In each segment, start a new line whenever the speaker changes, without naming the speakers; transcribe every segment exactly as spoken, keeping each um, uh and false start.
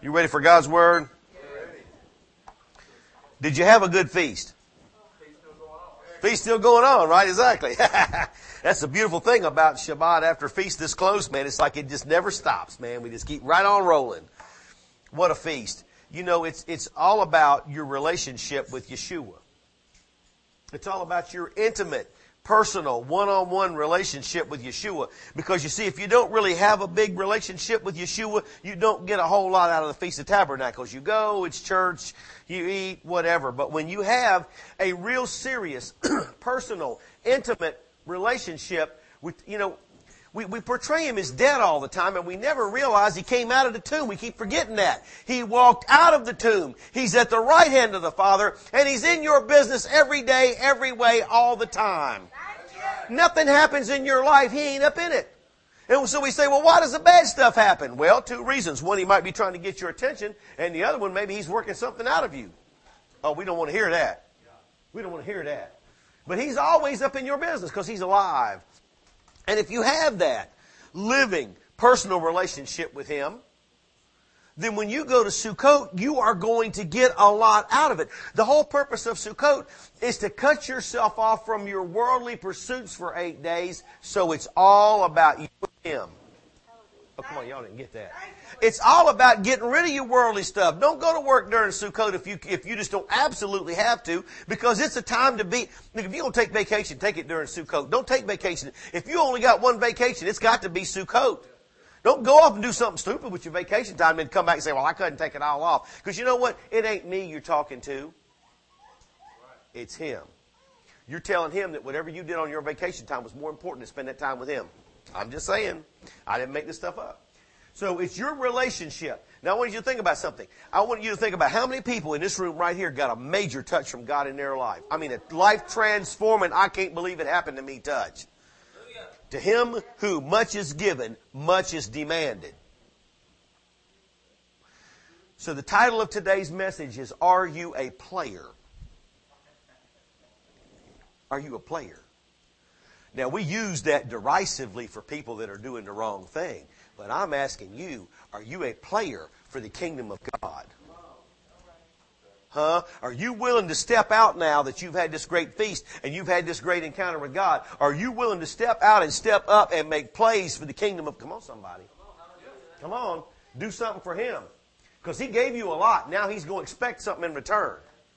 You ready for God's Word? Did you have a good feast? Feast still going on, right? Exactly. That's the beautiful thing about Shabbat after feast this close, man. It's like it just never stops, man. We just keep right on rolling. What a feast. You know, it's it's all about your relationship with Yeshua. It's all about your intimate, personal, one-on-one relationship with Yeshua. Because you see, if you don't really have a big relationship with Yeshua, you don't get a whole lot out of the Feast of Tabernacles. You go, it's church, you eat, whatever. But when you have a real serious, personal, intimate relationship with, you know, we, we portray him as dead all the time, and we never realize he came out of the tomb. We keep forgetting that. He walked out of the tomb. He's at the right hand of the Father, and he's in your business every day, every way, all the time. Nothing happens in your life, he ain't up in it. And so we say, well, why does the bad stuff happen? Well, two reasons. One, he might be trying to get your attention, and the other one, maybe he's working something out of you. Oh, we don't want to hear that. We don't want to hear that. But he's always up in your business because he's alive. And if you have that living, personal relationship with him, then when you go to Sukkot, you are going to get a lot out of it. The whole purpose of Sukkot is to cut yourself off from your worldly pursuits for eight days, so it's all about you and him. Oh, come on, y'all didn't get that. It's all about getting rid of your worldly stuff. Don't go to work during Sukkot if you if you just don't absolutely have to, because it's a time to be. Look, if you're going to take vacation, take it during Sukkot. Don't take vacation. If you only got one vacation, it's got to be Sukkot. Don't go off and do something stupid with your vacation time and then come back and say, well, I couldn't take it all off. Because you know what? It ain't me you're talking to. It's him. You're telling him that whatever you did on your vacation time was more important to spend that time with him. I'm just saying. I didn't make this stuff up. So it's your relationship. Now I want you to think about something. I want you to think about how many people in this room right here got a major touch from God in their life. I mean, a life transforming, I can't believe it happened to me touch. To him who much is given, much is demanded. So the title of today's message is, Are You a Player? Are you a player? Now we use that derisively for people that are doing the wrong thing. But I'm asking you, are you a player for the kingdom of God? Huh? Are you willing to step out now that you've had this great feast and you've had this great encounter with God? Are you willing to step out and step up and make plays for the kingdom of... Come on, somebody. Come on. Do something for him. Because he gave you a lot. Now he's going to expect something in return.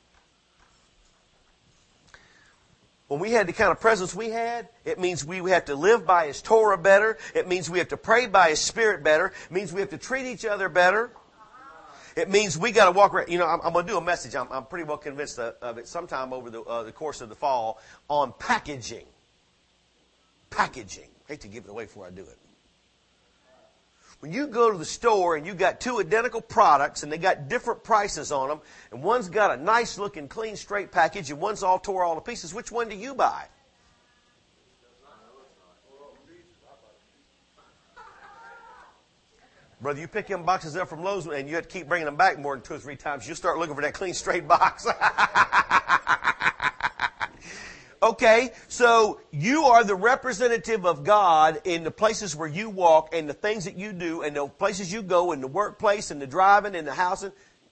When we had the kind of presence we had, it means we have to live by his Torah better. It means we have to pray by his Spirit better. It means we have to treat each other better. It means we got to walk around. You know, I'm, I'm going to do a message. I'm, I'm pretty well convinced of, of it sometime over the, uh, the course of the fall on packaging. Packaging. I hate to give it away before I do it. When you go to the store and you got two identical products and they got different prices on them, and one's got a nice looking, clean, straight package and one's all tore all to pieces, which one do you buy? Brother, you pick them boxes up from Lowe's and you have to keep bringing them back more than two or three times. You'll start looking for that clean, straight box. Okay, so you are the representative of God in the places where you walk and the things that you do and the places you go and the workplace and the driving and the housing.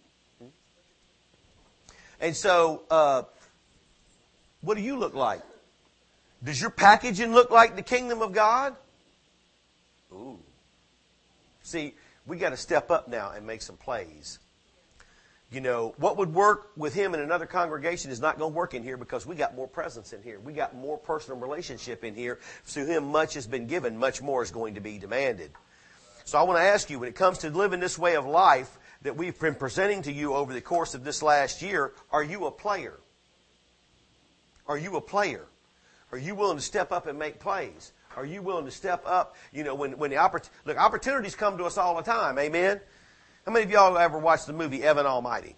And so, uh, what do you look like? Does your packaging look like the kingdom of God? Ooh. See, we got to step up now and make some plays. You know, what would work with him in another congregation is not going to work in here because we got more presence in here. We got more personal relationship in here. To him, much has been given, much more is going to be demanded. So I want to ask you, when it comes to living this way of life that we've been presenting to you over the course of this last year, are you a player? Are you a player? Are you willing to step up and make plays? Are you willing to step up? You know, when, when the oppor- look, opportunities come to us all the time. Amen? How many of y'all ever watched the movie Evan Almighty?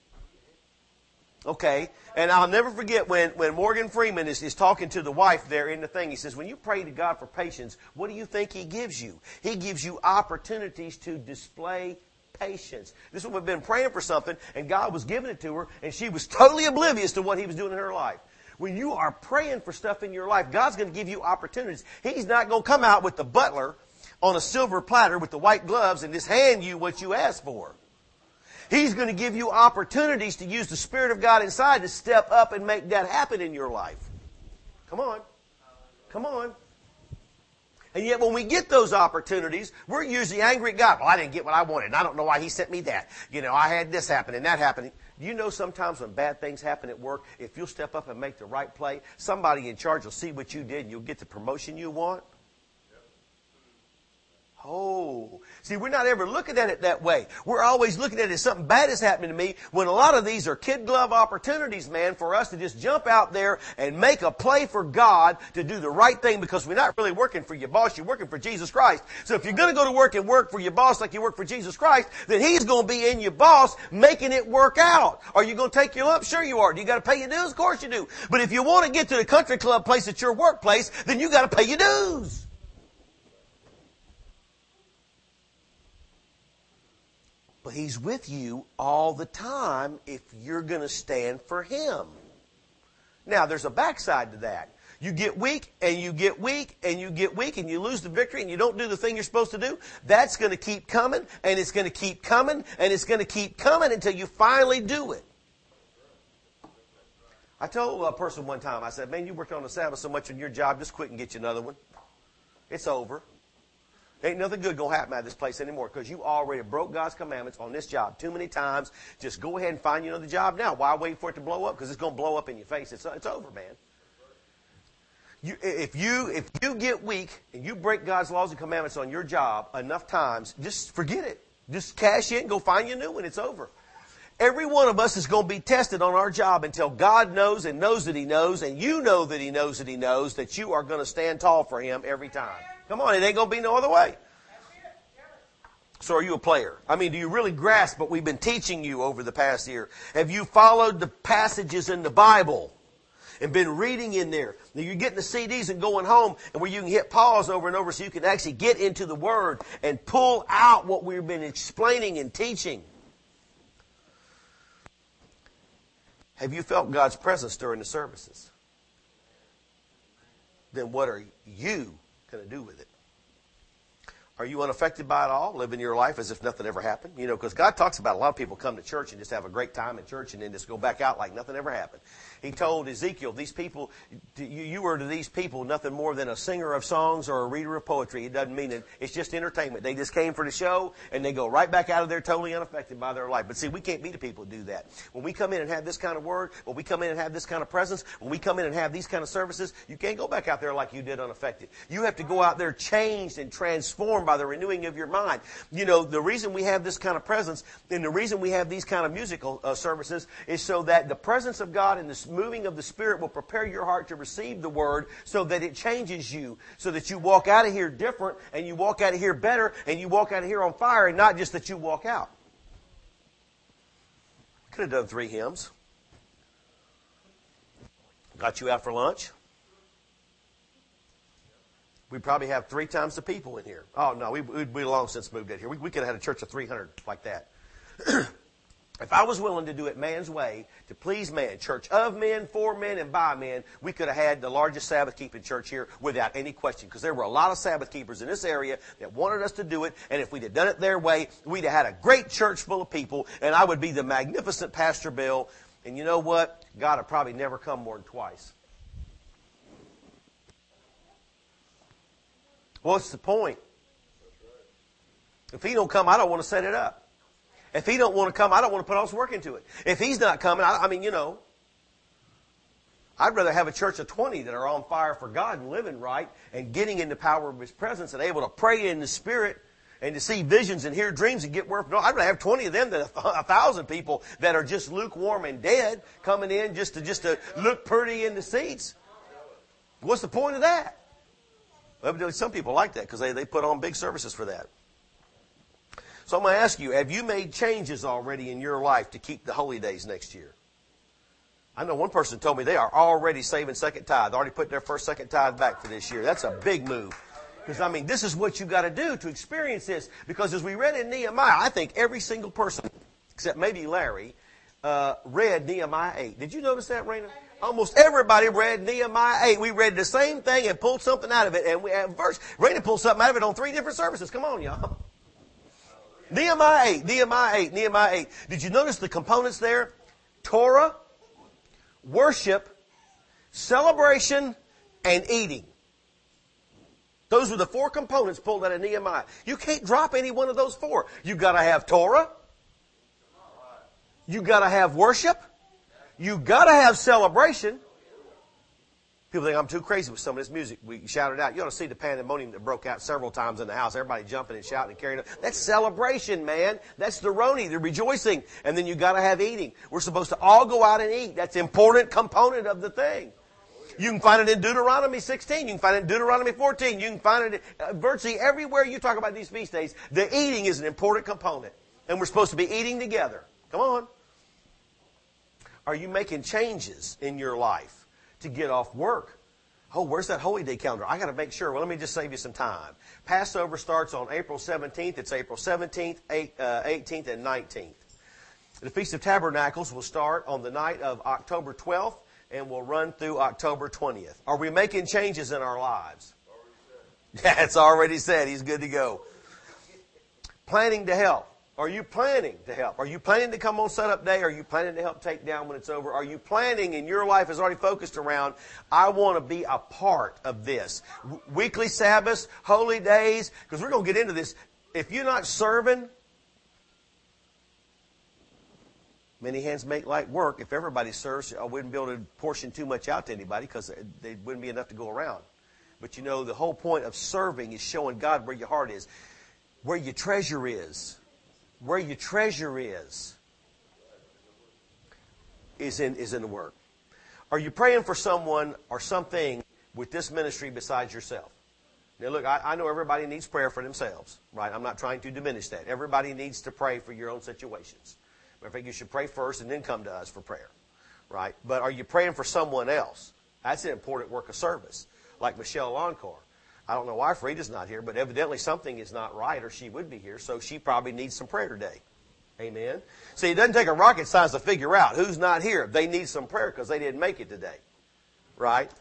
Okay. And I'll never forget when, when Morgan Freeman is, is talking to the wife there in the thing. He says, when you pray to God for patience, what do you think he gives you? He gives you opportunities to display patience. This woman had been praying for something, and God was giving it to her, and she was totally oblivious to what he was doing in her life. When you are praying for stuff in your life, God's going to give you opportunities. He's not going to come out with the butler on a silver platter with the white gloves and just hand you what you asked for. He's going to give you opportunities to use the Spirit of God inside to step up and make that happen in your life. Come on. Come on. And yet when we get those opportunities, we're usually angry at God. Well, I didn't get what I wanted, and I don't know why He sent me that. You know, I had this happen and that happened. You know sometimes when bad things happen at work, if you'll step up and make the right play, somebody in charge will see what you did and you'll get the promotion you want. Oh, see, we're not ever looking at it that way. We're always looking at it as something bad is happening to me, when a lot of these are kid glove opportunities, man, for us to just jump out there and make a play for God to do the right thing, because we're not really working for your boss, you're working for Jesus Christ. So if you're going to go to work and work for your boss like you work for Jesus Christ, then He's going to be in your boss making it work out. Are you going to take your lump? Sure you are. Do you got to pay your dues? Of course you do. But if you want to get to the country club place at your workplace, then you got to pay your dues. But He's with you all the time if you're going to stand for Him. Now, there's a backside to that. You get weak, and you get weak, and you get weak, and you lose the victory, and you don't do the thing you're supposed to do. That's going to keep coming, and it's going to keep coming, and it's going to keep coming until you finally do it. I told a person one time, I said, man, you worked on the Sabbath so much on your job, just quit and get you another one. It's over. Ain't nothing good going to happen out of this place anymore, because you already broke God's commandments on this job too many times. Just go ahead and find you another job now. Why wait for it to blow up? Because it's going to blow up in your face. It's, it's over, man. You, if you if you get weak and you break God's laws and commandments on your job enough times, just forget it. Just cash in, go find you a new one. It's over. Every one of us is going to be tested on our job until God knows and knows that He knows, and you know that He knows that He knows that you are going to stand tall for Him every time. Come on, it ain't going to be no other way. So are you a player? I mean, do you really grasp what we've been teaching you over the past year? Have you followed the passages in the Bible and been reading in there? Now you're getting the C Ds and going home, and where you can hit pause over and over so you can actually get into the Word and pull out what we've been explaining and teaching. Have you felt God's presence during the services? Then what are you going to do with it? Are you unaffected by it all, living your life as if nothing ever happened? You know, because God talks about a lot of people come to church and just have a great time at church and then just go back out like nothing ever happened. He told Ezekiel, these people, you, you were to these people nothing more than a singer of songs or a reader of poetry. It doesn't mean it. It's just entertainment. They just came for the show and they go right back out of there totally unaffected by their life. But see, we can't be the people who do that. When we come in and have this kind of word, when we come in and have this kind of presence, when we come in and have these kind of services, you can't go back out there like you did unaffected. You have to go out there changed and transformed by the renewing of your mind. You know, the reason we have this kind of presence and the reason we have these kind of musical uh, services is so that the presence of God and the moving of the Spirit will prepare your heart to receive the Word, so that it changes you, so that you walk out of here different and you walk out of here better and you walk out of here on fire, and not just that you walk out. Could have done three hymns. Got you out for lunch. We probably have three times the people in here. Oh, no, we, we'd be long since moved in here. We, we could have had a church of three hundred like that. If I was willing to do it man's way, to please man, church of men, for men, and by men, we could have had the largest Sabbath-keeping church here without any question. Because there were a lot of Sabbath keepers in this area that wanted us to do it. And if we'd have done it their way, we'd have had a great church full of people. And I would be the magnificent Pastor Bill. And you know what? God would probably never come more than twice. What's the point? If He don't come, I don't want to set it up. If He don't want to come, I don't want to put all this work into it. If He's not coming, I, I mean, you know, I'd rather have a church of twenty that are on fire for God and living right and getting in the power of His presence and able to pray in the Spirit and to see visions and hear dreams and get word. No, I'd rather have twenty of them than a thousand people that are just lukewarm and dead coming in just to just to look pretty in the seats. What's the point of that? Evidently, some people like that because they, they put on big services for that. So I'm going to ask you, have you made changes already in your life to keep the holy days next year? I know one person told me they are already saving second tithe, already put their first second tithe back for this year. That's a big move. Because, I mean, this is what you got to do to experience this. Because as we read in Nehemiah, I think every single person, except maybe Larry, uh, read Nehemiah eight. Did you notice that, Raina? Almost everybody read Nehemiah eight. We read the same thing and pulled something out of it. And we have verse. Raina pulled something out of it on three different services. Come on, y'all. Nehemiah eight, Nehemiah eight, Nehemiah eight. Did you notice the components there? Torah, worship, celebration, and eating. Those were the four components pulled out of Nehemiah. You can't drop any one of those four. You got to have Torah. You got to have worship. You got to have celebration. People think I'm too crazy with some of this music. We shouted out. You ought to see the pandemonium that broke out several times in the house. Everybody jumping and shouting and carrying on. That's celebration, man. That's the roni, the rejoicing. And then you got to have eating. We're supposed to all go out and eat. That's an important component of the thing. You can find it in Deuteronomy sixteen. You can find it in Deuteronomy fourteen. You can find it uh, virtually everywhere you talk about these feast days. The eating is an important component. And we're supposed to be eating together. Come on. Are you making changes in your life to get off work? Oh, where's that Holy Day calendar? I got to make sure. Well, let me just save you some time. Passover starts on April seventeenth. It's April seventeenth, eighteenth, and nineteenth. The Feast of Tabernacles will start on the night of October twelfth and will run through October twentieth. Are we making changes in our lives? Yeah, it's already said. He's good to go. Planning to help. Are you planning to help? Are you planning to come on setup day? Are you planning to help take down when it's over? Are you planning and your life is already focused around, I want to be a part of this? W- weekly Sabbaths, holy days, because we're going to get into this. If you're not serving, many hands make light work. If everybody serves, I wouldn't be able to portion too much out to anybody because there wouldn't be enough to go around. But you know, the whole point of serving is showing God where your heart is, where your treasure is. Where your treasure is, is in, is in the Word. Are you praying for someone or something with this ministry besides yourself? Now look, I, I know everybody needs prayer for themselves, right? I'm not trying to diminish that. Everybody needs to pray for your own situations. I think you should pray first and then come to us for prayer, right? But are you praying for someone else? That's an important work of service, like Michelle Encore. I don't know why Frida's not here, but evidently something is not right or she would be here, so she probably needs some prayer today. Amen? See, it doesn't take a rocket science to figure out who's not here. They need some prayer because they didn't make it today. Right?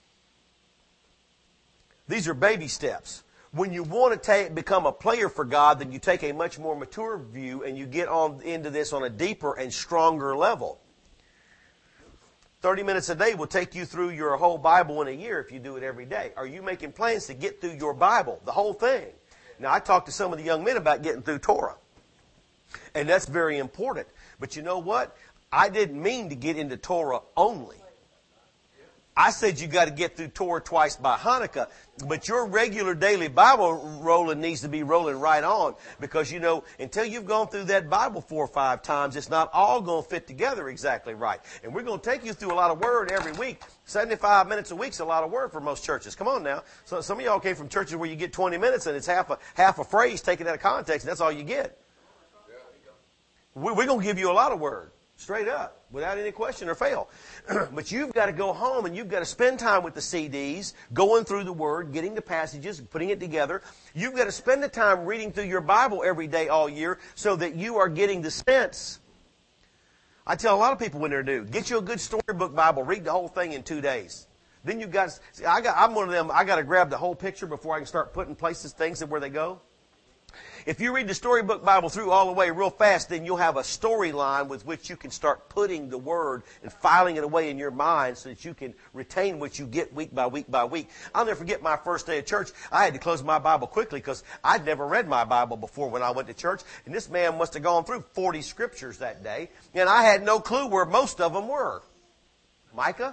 These are baby steps. When you want to take, become a player for God, then you take a much more mature view and you get on into this on a deeper and stronger level. thirty minutes a day will take you through your whole Bible in a year if you do it every day. Are you making plans to get through your Bible, the whole thing? Now, I talked to some of the young men about getting through Torah. And that's very important. But you know what? I didn't mean to get into Torah only. I said you got to get through Torah twice by Hanukkah, but your regular daily Bible rolling needs to be rolling right on because, you know, until you've gone through that Bible four or five times, it's not all going to fit together exactly right. And we're going to take you through a lot of word every week. seventy-five minutes a week's a lot of word for most churches. Come on now. So some of y'all came from churches where you get twenty minutes and it's half a, half a phrase taken out of context and that's all you get. We're going to give you a lot of word. Straight up, without any question or fail. But you've got to go home and you've got to spend time with the C Ds, going through the Word, getting the passages, putting it together. You've got to spend the time reading through your Bible every day all year so that you are getting the sense. I tell a lot of people when they're new, get you a good storybook Bible, read the whole thing in two days. Then you've got, see, I got, I'm one of them, I got to grab the whole picture before I can start putting places, things and where they go. If you read the storybook Bible through all the way real fast, then you'll have a storyline with which you can start putting the Word and filing it away in your mind so that you can retain what you get week by week by week. I'll never forget my first day of church. I had to close my Bible quickly because I'd never read my Bible before when I went to church. And this man must have gone through forty scriptures that day. And I had no clue where most of them were. Micah?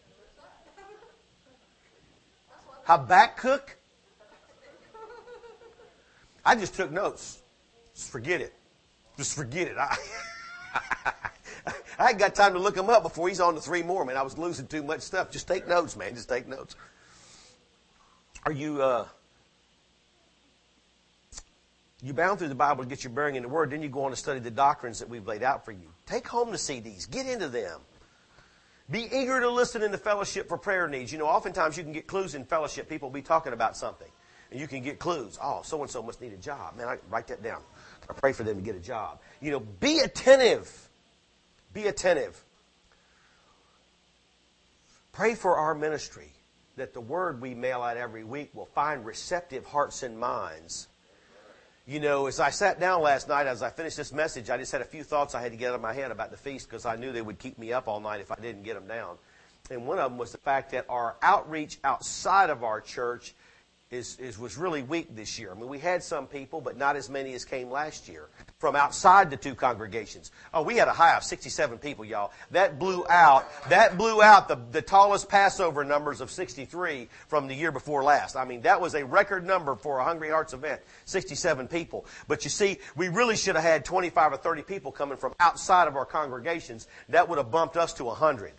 Habakkuk? I just took notes. Just forget it. Just forget it. I, I ain't got time to look him up before he's on to three more, man. I was losing too much stuff. Just take notes, man. Just take notes. Are you, uh, you bound through the Bible to get your bearing in the Word, then you go on to study the doctrines that we've laid out for you. Take home the C Ds. Get into them. Be eager to listen in the fellowship for prayer needs. You know, oftentimes you can get clues in fellowship. People will be talking about something. And you can get clues. Oh, so-and-so must need a job. Man, I write that down. I pray for them to get a job. You know, be attentive. Be attentive. Pray for our ministry that the word we mail out every week will find receptive hearts and minds. You know, as I sat down last night, as I finished this message, I just had a few thoughts I had to get out of my head about the feast because I knew they would keep me up all night if I didn't get them down. And one of them was the fact that our outreach outside of our church is, is was really weak this year. I mean, we had some people, but not as many as came last year from outside the two congregations. Oh, we had a high of sixty-seven people, y'all. That blew out, that blew out the, the tallest Passover numbers of sixty-three from the year before last. I mean, that was a record number for a Hungry Hearts event, sixty-seven people. But you see, we really should have had twenty-five or thirty people coming from outside of our congregations. That would have bumped us to one hundred.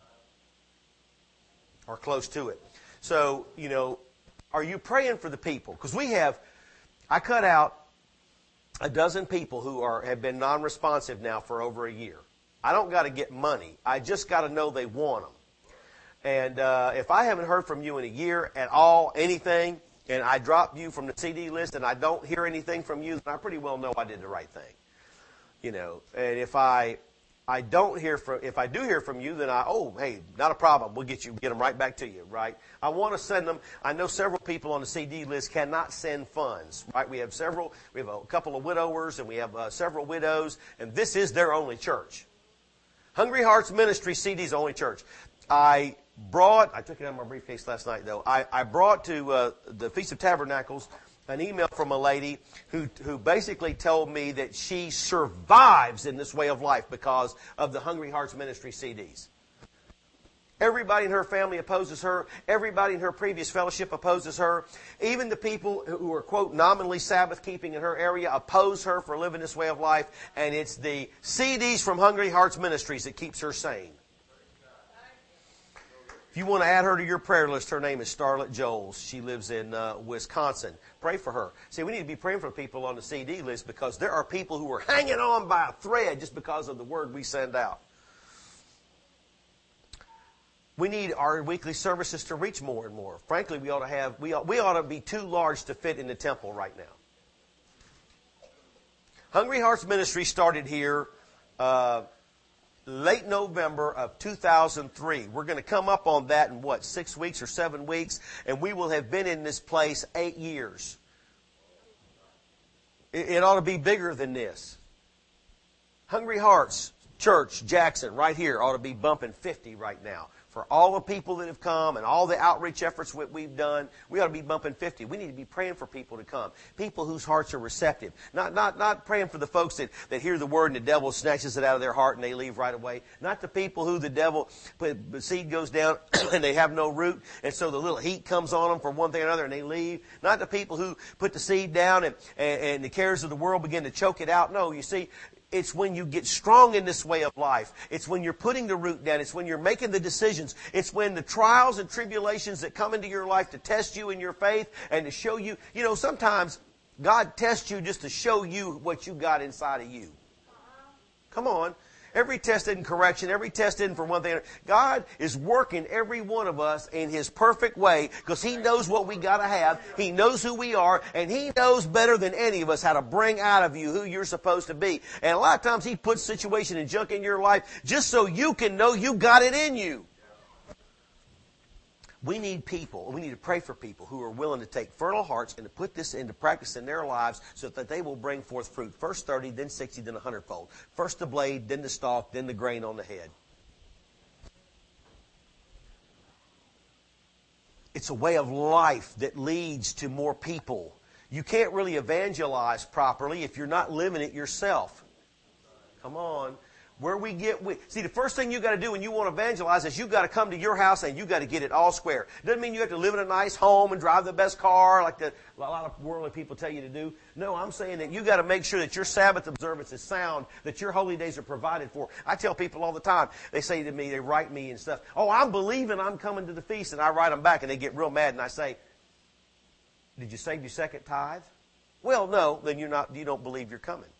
Or close to it. So, you know, are you praying for the people? Because we have, I cut out a dozen people who are have been non-responsive now for over a year. I don't got to get money. I just got to know they want them. And uh, if I haven't heard from you in a year at all, anything, and I drop you from the C D list and I don't hear anything from you, then I pretty well know I did the right thing. You know, and if I... I don't hear from, if I do hear from you, then I, oh, hey, not a problem. We'll get you, get them right back to you, right? I want to send them. I know several people on the C D list cannot send funds, right? We have several, we have a couple of widowers and we have uh, several widows, and this is their only church. Hungry Hearts Ministry C D's only church. I brought, I took it out of my briefcase last night though. I, I brought to uh, the Feast of Tabernacles an email from a lady who who basically told me that she survives in this way of life because of the Hungry Hearts Ministry C Ds. Everybody in her family opposes her. Everybody in her previous fellowship opposes her. Even the people who are, quote, nominally Sabbath-keeping in her area oppose her for living this way of life. And it's the C Ds from Hungry Hearts Ministries that keeps her sane. If you want to add her to your prayer list, her name is Starlet Joels. She lives in uh, Wisconsin. Pray for her. See, we need to be praying for people on the C D list because there are people who are hanging on by a thread just because of the word we send out. We need our weekly services to reach more and more. Frankly, we ought to have we ought, we ought to be too large to fit in the temple right now. Hungry Hearts Ministry started here uh, late November of two thousand three. We're going to come up on that in what, six weeks or seven weeks, and we will have been in this place eight years. It, it ought to be bigger than this. Hungry Hearts Church, Jackson, right here, ought to be bumping fifty right now. For all the people that have come and all the outreach efforts that we've done, we ought to be bumping fifty. We need to be praying for people to come. People whose hearts are receptive. Not not not praying for the folks that, that hear the word and the devil snatches it out of their heart and they leave right away. Not the people who the devil, the seed goes down and they have no root, and so the little heat comes on them for one thing or another and they leave. Not the people who put the seed down and, and, and the cares of the world begin to choke it out. No, you see, it's when you get strong in this way of life. It's when you're putting the root down. It's when you're making the decisions. It's when the trials and tribulations that come into your life to test you in your faith and to show you. You know, sometimes God tests you just to show you what you got inside of you. Come on. Every test isn't correction. Every test isn't for one thing. God is working every one of us in His perfect way because He knows what we got to have. He knows who we are, and He knows better than any of us how to bring out of you who you're supposed to be. And a lot of times He puts situation and junk in your life just so you can know you got it in you. We need people, we need to pray for people who are willing to take fertile hearts and to put this into practice in their lives so that they will bring forth fruit. First thirty, then sixty, then a hundredfold. First the blade, then the stalk, then the grain on the head. It's a way of life that leads to more people. You can't really evangelize properly if you're not living it yourself. Come on. Where we get, we, see, the first thing you got to do when you want to evangelize is you got to come to your house and you got to get it all square. Doesn't mean you have to live in a nice home and drive the best car like the, a lot of worldly people tell you to do. No, I'm saying that you got to make sure that your Sabbath observance is sound, that your holy days are provided for. I tell people all the time, they say to me, they write me and stuff, oh, I'm believing I'm coming to the feast, and I write them back and they get real mad and I say, did you save your second tithe? Well, no, then you're not, you don't believe you're coming.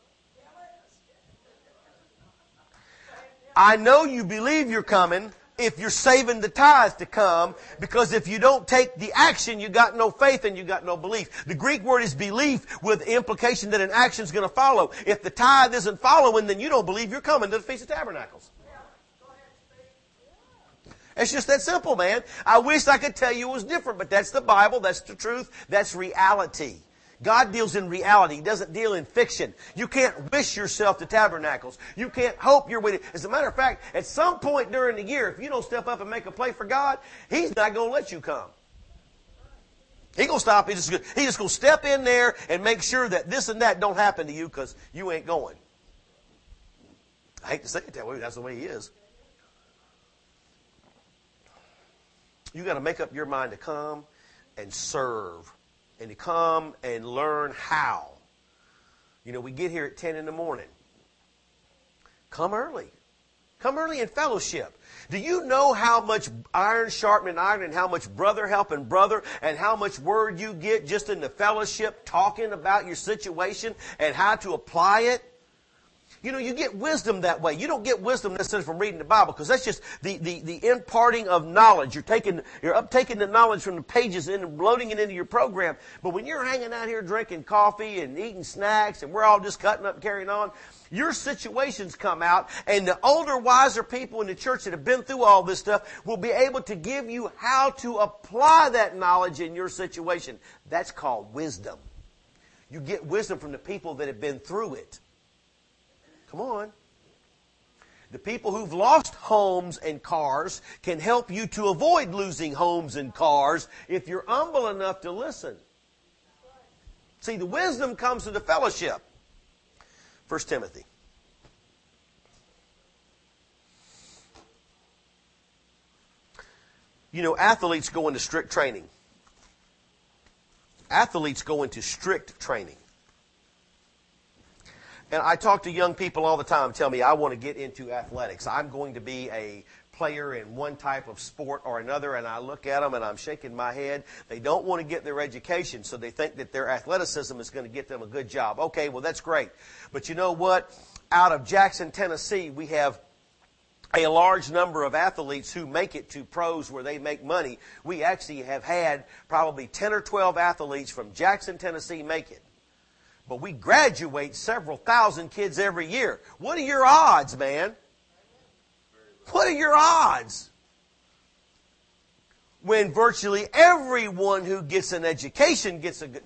I know you believe you're coming if you're saving the tithe to come, because if you don't take the action, you got no faith and you got no belief. The Greek word is belief with the implication that an action is going to follow. If the tithe isn't following, then you don't believe you're coming to the Feast of Tabernacles. It's just that simple, man. I wish I could tell you it was different, but that's the Bible, that's the truth, that's reality. God deals in reality. He doesn't deal in fiction. You can't wish yourself to tabernacles. You can't hope you're with it. As a matter of fact, at some point during the year, if you don't step up and make a play for God, He's not going to let you come. He's going to stop. He's just, he's just going to step in there and make sure that this and that don't happen to you because you ain't going. I hate to say it that way, but that's the way He is. You got to make up your mind to come and serve. And to come and learn how. You know, we get here at ten in the morning. Come early. Come early in fellowship. Do you know how much iron sharpening iron and how much brother helping brother and how much word you get just in the fellowship talking about your situation and how to apply it? You know, you get wisdom that way. You don't get wisdom necessarily from reading the Bible because that's just the, the, the imparting of knowledge. You're taking, you're uptaking the knowledge from the pages and loading it into your program. But when you're hanging out here drinking coffee and eating snacks and we're all just cutting up and carrying on, your situations come out and the older, wiser people in the church that have been through all this stuff will be able to give you how to apply that knowledge in your situation. That's called wisdom. You get wisdom from the people that have been through it. Come on. The people who've lost homes and cars can help you to avoid losing homes and cars if you're humble enough to listen. See, the wisdom comes to the fellowship. First Timothy. You know, athletes go into strict training. Athletes go into strict training. And I talk to young people all the time, tell me, I want to get into athletics. I'm going to be a player in one type of sport or another, and I look at them and I'm shaking my head. They don't want to get their education, so they think that their athleticism is going to get them a good job. Okay, well, that's great. But you know what? Out of Jackson, Tennessee, we have a large number of athletes who make it to pros where they make money. We actually have had probably ten or twelve athletes from Jackson, Tennessee make it. But we graduate several thousand kids every year. What are your odds, man? What are your odds? When virtually everyone who gets an education gets a good...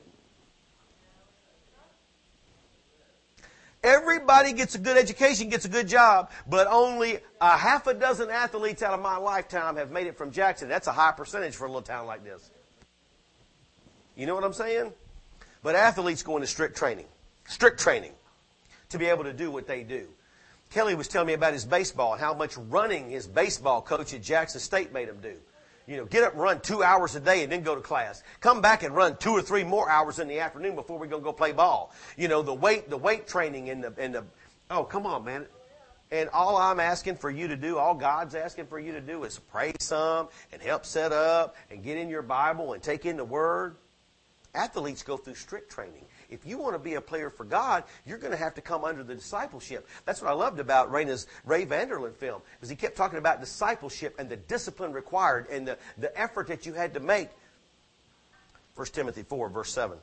Everybody gets a good education, gets a good job, but only a half a dozen athletes out of my lifetime have made it from Jackson. That's a high percentage for a little town like this. You know what I'm saying? But athletes go into strict training, strict training, to be able to do what they do. Kelly was telling me about his baseball and how much running his baseball coach at Jackson State made him do. You know, get up and run two hours a day and then go to class. Come back and run two or three more hours in the afternoon before we're going to go play ball. You know, the weight, the weight training and the, and the, oh, come on, man. And all I'm asking for you to do, all God's asking for you to do is pray some and help set up and get in your Bible and take in the Word. Athletes go through strict training. If you want to be a player for God, you're going to have to come under the discipleship. That's what I loved about Raina's Ray Vanderland film, because he kept talking about discipleship and the discipline required and the, the effort that you had to make. First Timothy four, verse seven.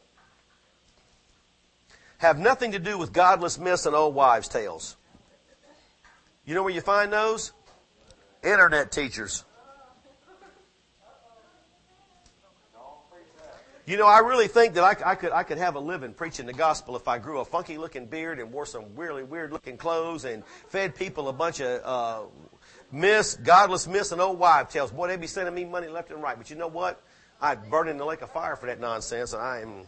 Have nothing to do with godless myths and old wives' tales. You know where you find those? Internet teachers. You know, I really think that I, I could I could have a living preaching the gospel if I grew a funky-looking beard and wore some really weird-looking clothes and fed people a bunch of uh, myths, godless myths, and old wives' tales. Boy, they'd be sending me money left and right. But you know what? I'd burn in the lake of fire for that nonsense, and I am...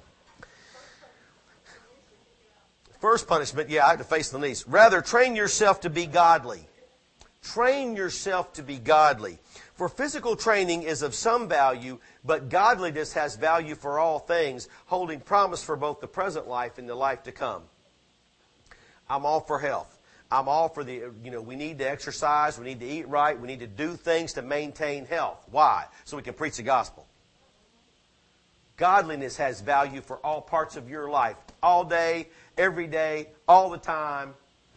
First punishment, yeah, I have to face the least. Rather, train yourself to be godly. Train yourself to be godly. For physical training is of some value, but godliness has value for all things, holding promise for both the present life and the life to come. I'm all for health. I'm all for the, you know, we need to exercise, we need to eat right, we need to do things to maintain health. Why? So we can preach the gospel. Godliness has value for all parts of your life, all day, every day, all the time.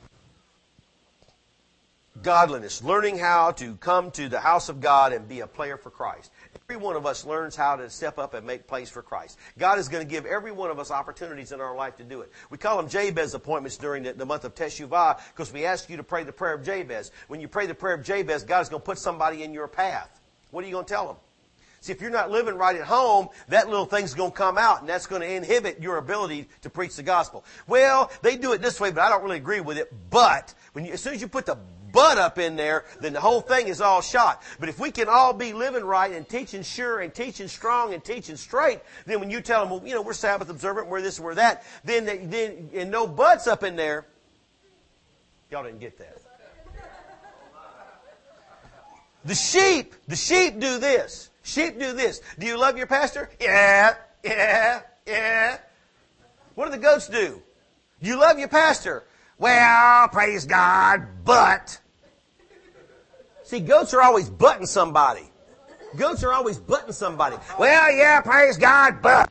Godliness, learning how to come to the house of God and be a player for Christ. Every one of us learns how to step up and make plays for Christ. God is going to give every one of us opportunities in our life to do it. We call them Jabez appointments during the, the month of Teshuvah because we ask you to pray the prayer of Jabez. When you pray the prayer of Jabez, God is going to put somebody in your path. What are you going to tell them? See, if you're not living right at home, that little thing's going to come out, and that's going to inhibit your ability to preach the gospel. Well, they do it this way, but I don't really agree with it. But when you, as soon as you put the but up in there, then the whole thing is all shot. But if we can all be living right and teaching sure and teaching strong and teaching straight, then when you tell them, well, you know, we're Sabbath observant, we're this and we're that, then, they, then and no buts up in there, y'all didn't get that. The sheep, the sheep do this. Sheep do this. Do you love your pastor? Yeah, yeah, yeah. What do the goats do? Do you love your pastor? Well, praise God, but. See, goats are always butting somebody. Goats are always butting somebody. Well, yeah, praise God, but.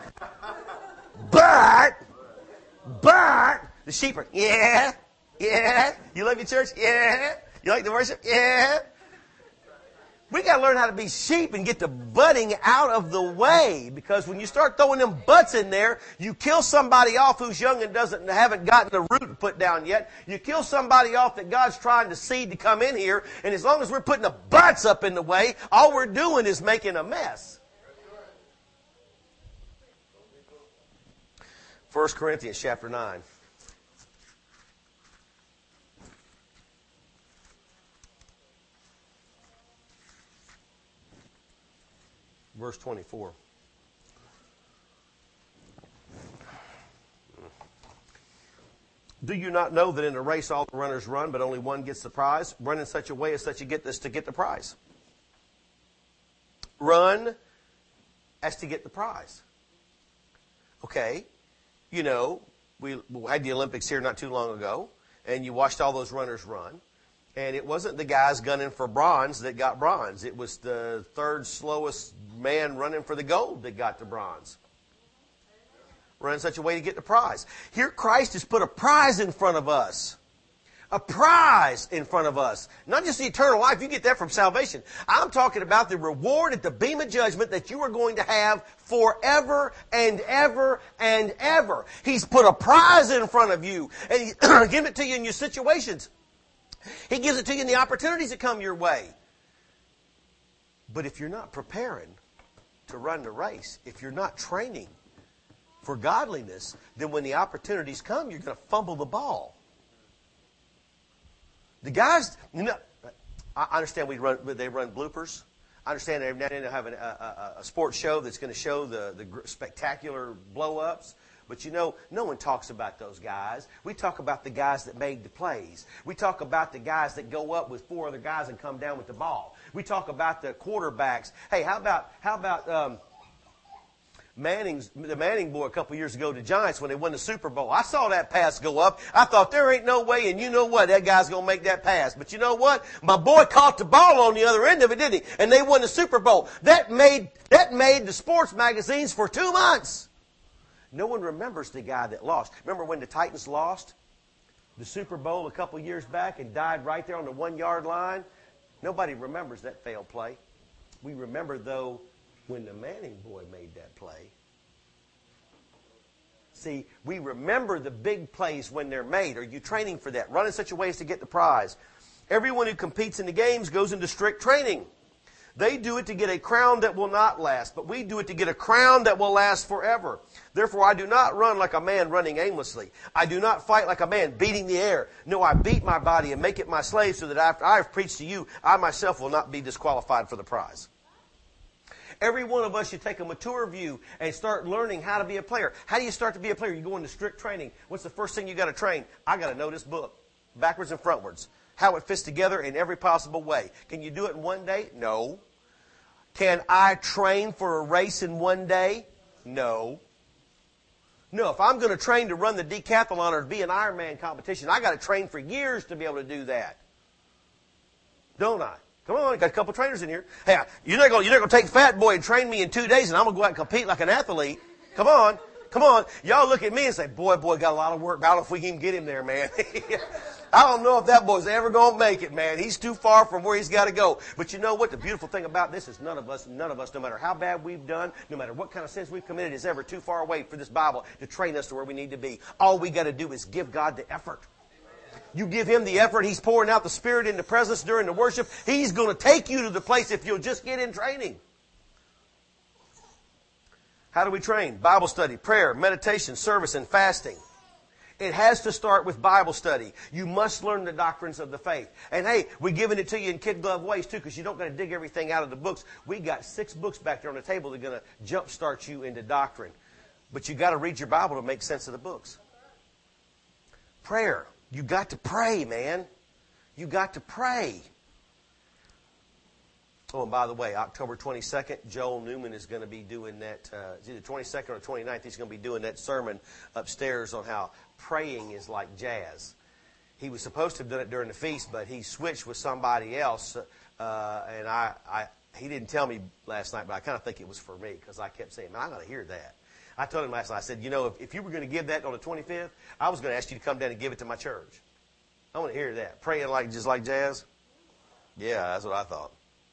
But. But. The sheep are, yeah, yeah. You love your church? Yeah. You like the worship? Yeah. We got to learn how to be sheep and get the butting out of the way, because when you start throwing them butts in there, you kill somebody off who's young and doesn't haven't gotten the root put down yet. You kill somebody off that God's trying to seed to come in here, and as long as we're putting the butts up in the way, all we're doing is making a mess. First Corinthians chapter nine. Verse twenty-four. Do you not know that in a race all the runners run, but only one gets the prize? Run in such a way as that you get this to get the prize. Run as to get the prize. Okay, you know, we had the Olympics here not too long ago, and you watched all those runners run. And it wasn't the guys gunning for bronze that got bronze. It was the third slowest man running for the gold that got the bronze. Run in such a way to get the prize. Here Christ has put a prize in front of us. A prize in front of us. Not just the eternal life. You get that from salvation. I'm talking about the reward at the beam of judgment that you are going to have forever and ever and ever. He's put a prize in front of you. And He's given it to you in your situations. He gives it to you in the opportunities that come your way. But if you're not preparing to run the race, if you're not training for godliness, then when the opportunities come, you're going to fumble the ball. The guys, you know, I understand we run, they run bloopers. I understand every now and then they have a, a, a sports show that's going to show the, the spectacular blow-ups. But you know, no one talks about those guys. We talk about the guys that made the plays. We talk about the guys that go up with four other guys and come down with the ball. We talk about the quarterbacks. Hey, how about how about um, Manning's the Manning boy a couple years ago to Giants when they won the Super Bowl? I saw that pass go up. I thought there ain't no way, and you know what? That guy's gonna make that pass. But you know what? My boy caught the ball on the other end of it, didn't he? And they won the Super Bowl. That made that made the sports magazines for two months. No one remembers the guy that lost. Remember when the Titans lost the Super Bowl a couple years back and died right there on the one-yard line? Nobody remembers that failed play. We remember, though, when the Manning boy made that play. See, we remember the big plays when they're made. Are you training for that? Run in such a way as to get the prize. Everyone who competes in the games goes into strict training. They do it to get a crown that will not last, but we do it to get a crown that will last forever. Therefore, I do not run like a man running aimlessly. I do not fight like a man beating the air. No, I beat my body and make it my slave so that after I have preached to you, I myself will not be disqualified for the prize. Every one of us should take a mature view and start learning how to be a player. How do you start to be a player? You go into strict training. What's the first thing you got to train? I got to know this book, backwards and frontwards. How it fits together in every possible way. Can you do it in one day? No. Can I train for a race in one day? No. No, if I'm going to train to run the decathlon or to be an Ironman competition, I got to train for years to be able to do that. Don't I? Come on, got a couple trainers in here. Hey, you're not going you're not going to take Fat Boy and train me in two days and I'm going to go out and compete like an athlete. Come on. Come on. Y'all look at me and say, boy, boy, got a lot of work. I don't know if we can get him there, man. I don't know if that boy's ever going to make it, man. He's too far from where he's got to go. But you know what? The beautiful thing about this is none of us, none of us, no matter how bad we've done, no matter what kind of sins we've committed, is ever too far away for this Bible to train us to where we need to be. All we got to do is give God the effort. You give Him the effort. He's pouring out the Spirit in the presence during the worship. He's going to take you to the place if you'll just get in training. How do we train? Bible study, prayer, meditation, service, and fasting. It has to start with Bible study. You must learn the doctrines of the faith. And hey, we're giving it to you in kid glove ways too, because you don't got to dig everything out of the books. We got six books back there on the table that are going to jumpstart you into doctrine. But you got to read your Bible to make sense of the books. Prayer. You got to pray, man. You got to pray. Oh, and by the way, October twenty-second, Joel Newman is going to be doing that. Uh, it's either twenty-second or twenty-ninth. He's going to be doing that sermon upstairs on how praying is like jazz. He was supposed to have done it during the feast, but he switched with somebody else. Uh, and I, I, he didn't tell me last night, but I kind of think it was for me because I kept saying, man, I got to hear that. I told him last night, I said, you know, if, if you were going to give that on the twenty-fifth, I was going to ask you to come down and give it to my church. I want to hear that. Praying like just like jazz? Yeah, that's what I thought.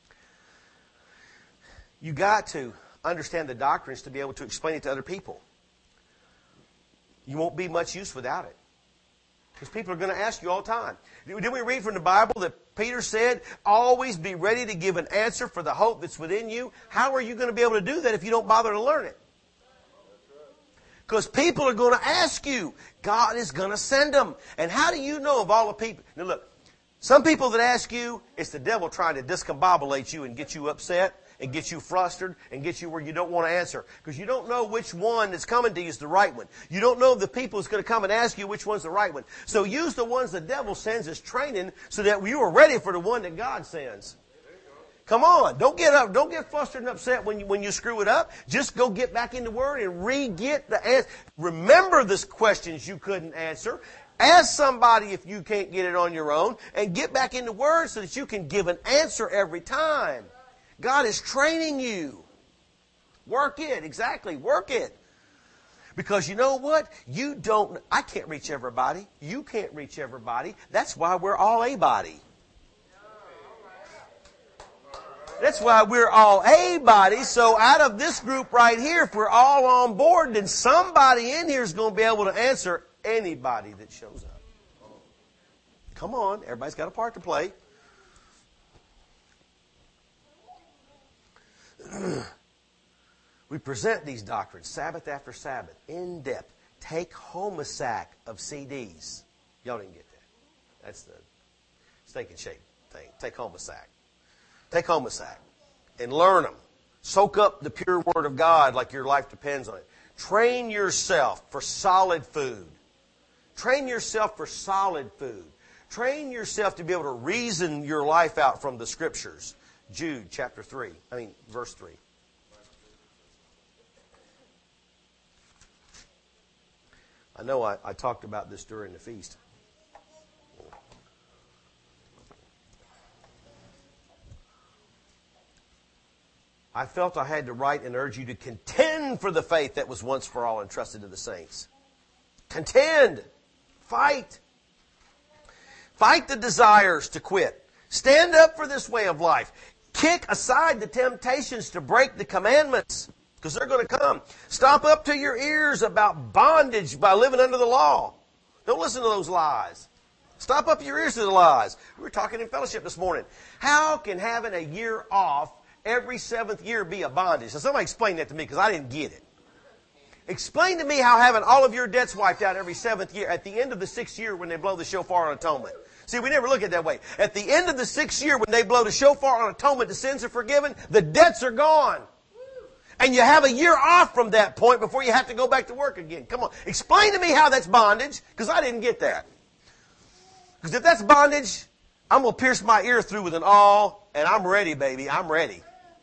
You got to understand the doctrines to be able to explain it to other people. You won't be much use without it. Because people are going to ask you all the time. Didn't we read from the Bible that Peter said, always be ready to give an answer for the hope that's within you? How are you going to be able to do that if you don't bother to learn it? Because people are going to ask you. God is going to send them. And how do you know of all the people? Now look, some people that ask you, it's the devil trying to discombobulate you and get you upset and get you frustrated and get you where you don't want to answer. Because you don't know which one that's coming to you is the right one. You don't know if the people is going to come and ask you which one's the right one. So use the ones the devil sends as training so that you are ready for the one that God sends. Come on. Don't get up. Don't get frustrated and upset when you, when you screw it up. Just go get back in the Word and re-get the answer. Remember the questions you couldn't answer. Ask somebody if you can't get it on your own. And get back in the Word so that you can give an answer every time. God is training you. Work it. Exactly. Work it. Because you know what? You don't, I can't reach everybody. You can't reach everybody. That's why we're all a body. That's why we're all a body. So out of this group right here, if we're all on board, then somebody in here is going to be able to answer anybody that shows up. Come on. Everybody's got a part to play. We present these doctrines Sabbath after Sabbath, in depth. Take home a sack of C Ds. Y'all didn't get that. That's the steak and shake thing. Take home a sack. Take home a sack and learn them. Soak up the pure Word of God like your life depends on it. Train yourself for solid food. Train yourself for solid food. Train yourself to be able to reason your life out from the Scriptures. Jude chapter three. I mean, verse three. I know I, I talked about this during the feast. I felt I had to write and urge you to contend for the faith that was once for all entrusted to the saints. Contend. Fight. Fight the desires to quit. Stand up for this way of life. Kick aside the temptations to break the commandments, because they're going to come. Stop up to your ears about bondage by living under the law. Don't listen to those lies. Stop up your ears to the lies. We were talking in fellowship this morning. How can having a year off every seventh year be a bondage? Now somebody explain that to me because I didn't get it. Explain to me how having all of your debts wiped out every seventh year, at the end of the sixth year when they blow the shofar on atonement. See, we never look at it that way. At the end of the sixth year when they blow the shofar on atonement, the sins are forgiven, the debts are gone. And you have a year off from that point before you have to go back to work again. Come on. Explain to me how that's bondage, because I didn't get that. Because if that's bondage, I'm going to pierce my ear through with an awl, and I'm ready, baby. I'm ready.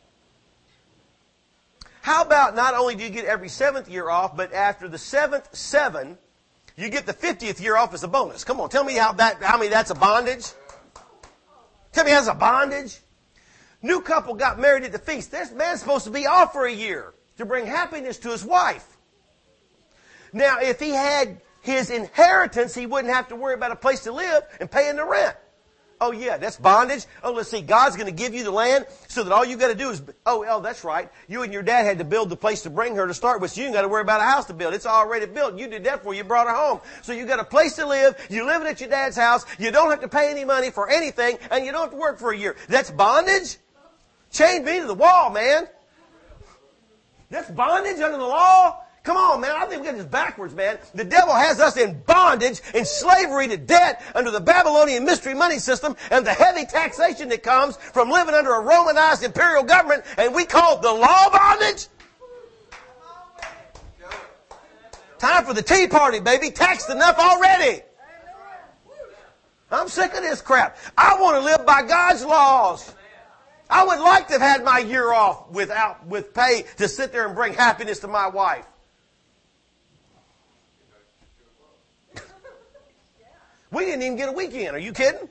How about not only do you get every seventh year off, but after the seventh seven, you get the fiftieth year off as a bonus. Come on, tell me how that, how many that's a bondage. Tell me that's a bondage. New couple got married at the feast. This man's supposed to be off for a year to bring happiness to his wife. Now, if he had his inheritance, he wouldn't have to worry about a place to live and paying the rent. Oh, yeah, that's bondage. Oh, let's see, God's going to give you the land so that all you got to do is, oh, well, that's right. You and your dad had to build the place to bring her to start with, so you ain't got to worry about a house to build. It's already built. You did that before you brought her home. So you got a place to live. You're living at your dad's house. You don't have to pay any money for anything, and you don't have to work for a year. That's bondage? Chain me to the wall, man. That's bondage under the law? Come on, man. I think we got this backwards, man. The devil has us in bondage, in slavery to debt under the Babylonian mystery money system and the heavy taxation that comes from living under a Romanized imperial government, and we call it the law bondage? Time for the tea party, baby. Taxed enough already. I'm sick of this crap. I want to live by God's laws. I would like to have had my year off without with pay to sit there and bring happiness to my wife. We didn't even get a weekend. Are you kidding?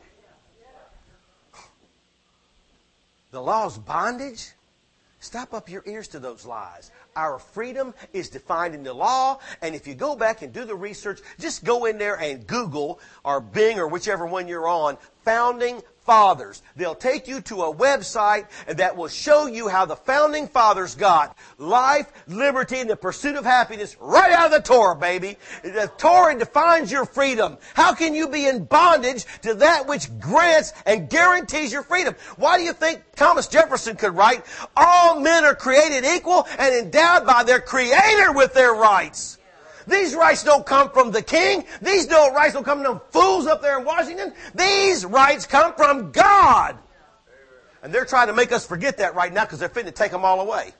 The law's bondage? Stop up your ears to those lies. Our freedom is defined in the law, and if you go back and do the research, just go in there and Google or Bing or whichever one you're on, Founding Fathers. They'll take you to a website that will show you how the Founding Fathers got life, liberty, and the pursuit of happiness right out of the Torah, baby. The Torah defines your freedom. How can you be in bondage to that which grants and guarantees your freedom? Why do you think Thomas Jefferson could write, all men are created equal and endowed by their Creator with their rights? These rights don't come from the king. These no rights don't come from them fools up there in Washington. These rights come from God. And they're trying to make us forget that right now because they're fitting to take them all away.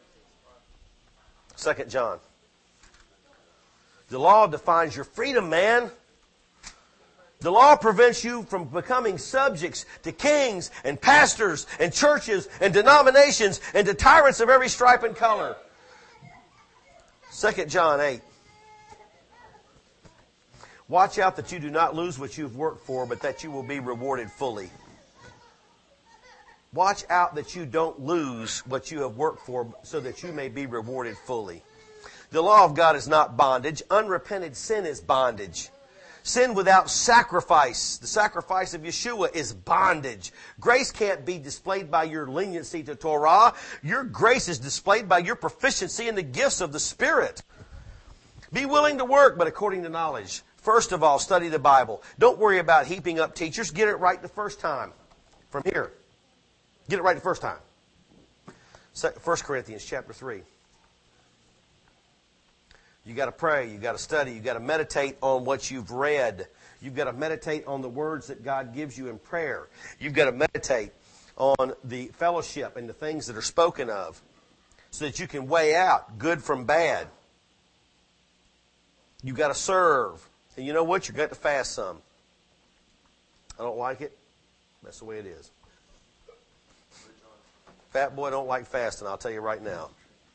Second John. The law defines your freedom, man. The law prevents you from becoming subjects to kings and pastors and churches and denominations and to tyrants of every stripe and color. Second John eight. Watch out that you do not lose what you've worked for, but that you will be rewarded fully. Watch out that you don't lose what you have worked for so that you may be rewarded fully. The law of God is not bondage. Unrepented sin is bondage. Sin without sacrifice, the sacrifice of Yeshua, is bondage. Grace can't be displayed by your leniency to Torah. Your grace is displayed by your proficiency in the gifts of the Spirit. Be willing to work, but according to knowledge. First of all, study the Bible. Don't worry about heaping up teachers. Get it right the first time. From here. Get it right the first time. First Corinthians chapter three. You got to pray. You got to study. You got to meditate on what you've read. You've got to meditate on the words that God gives you in prayer. You've got to meditate on the fellowship and the things that are spoken of so that you can weigh out good from bad. You've got to serve. And you know what? You've got to fast some. I don't like it. That's the way it is. Fat boy don't like fasting, I'll tell you right now.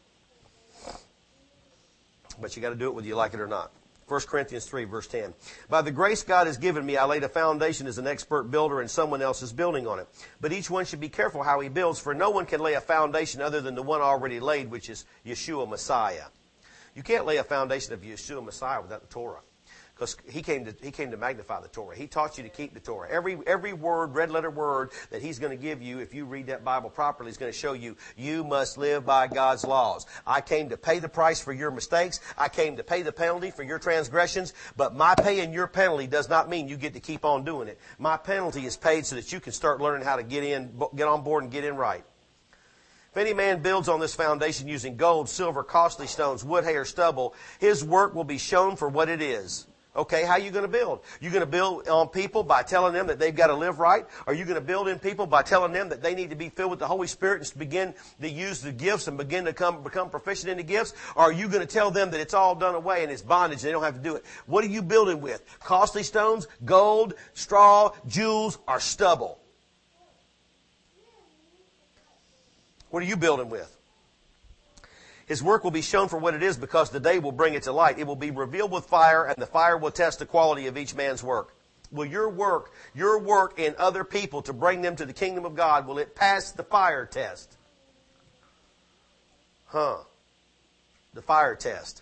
But you got to do it whether you like it or not. First Corinthians three, verse ten. By the grace God has given me, I laid a foundation as an expert builder, and someone else is building on it. But each one should be careful how he builds, for no one can lay a foundation other than the one already laid, which is Yeshua Messiah. You can't lay a foundation of Yeshua Messiah without the Torah. Because he came to he came to magnify the Torah. He taught you to keep the Torah. Every every word, red letter word that he's going to give you, if you read that Bible properly, is going to show you you must live by God's laws. I came to pay the price for your mistakes. I came to pay the penalty for your transgressions. But my paying your penalty does not mean you get to keep on doing it. My penalty is paid so that you can start learning how to get in, get on board and get in right. If any man builds on this foundation using gold, silver, costly stones, wood, hay, or stubble, his work will be shown for what it is. Okay, how are you going to build? You're going to build on people by telling them that they've got to live right? Are you going to build in people by telling them that they need to be filled with the Holy Spirit and begin to use the gifts and begin to come, become proficient in the gifts? Or are you going to tell them that it's all done away and it's bondage and they don't have to do it? What are you building with? Costly stones, gold, straw, jewels, or stubble? What are you building with? His work will be shown for what it is because the day will bring it to light. It will be revealed with fire, and the fire will test the quality of each man's work. Will your work, your work in other people to bring them to the kingdom of God, will it pass the fire test? Huh. The fire test.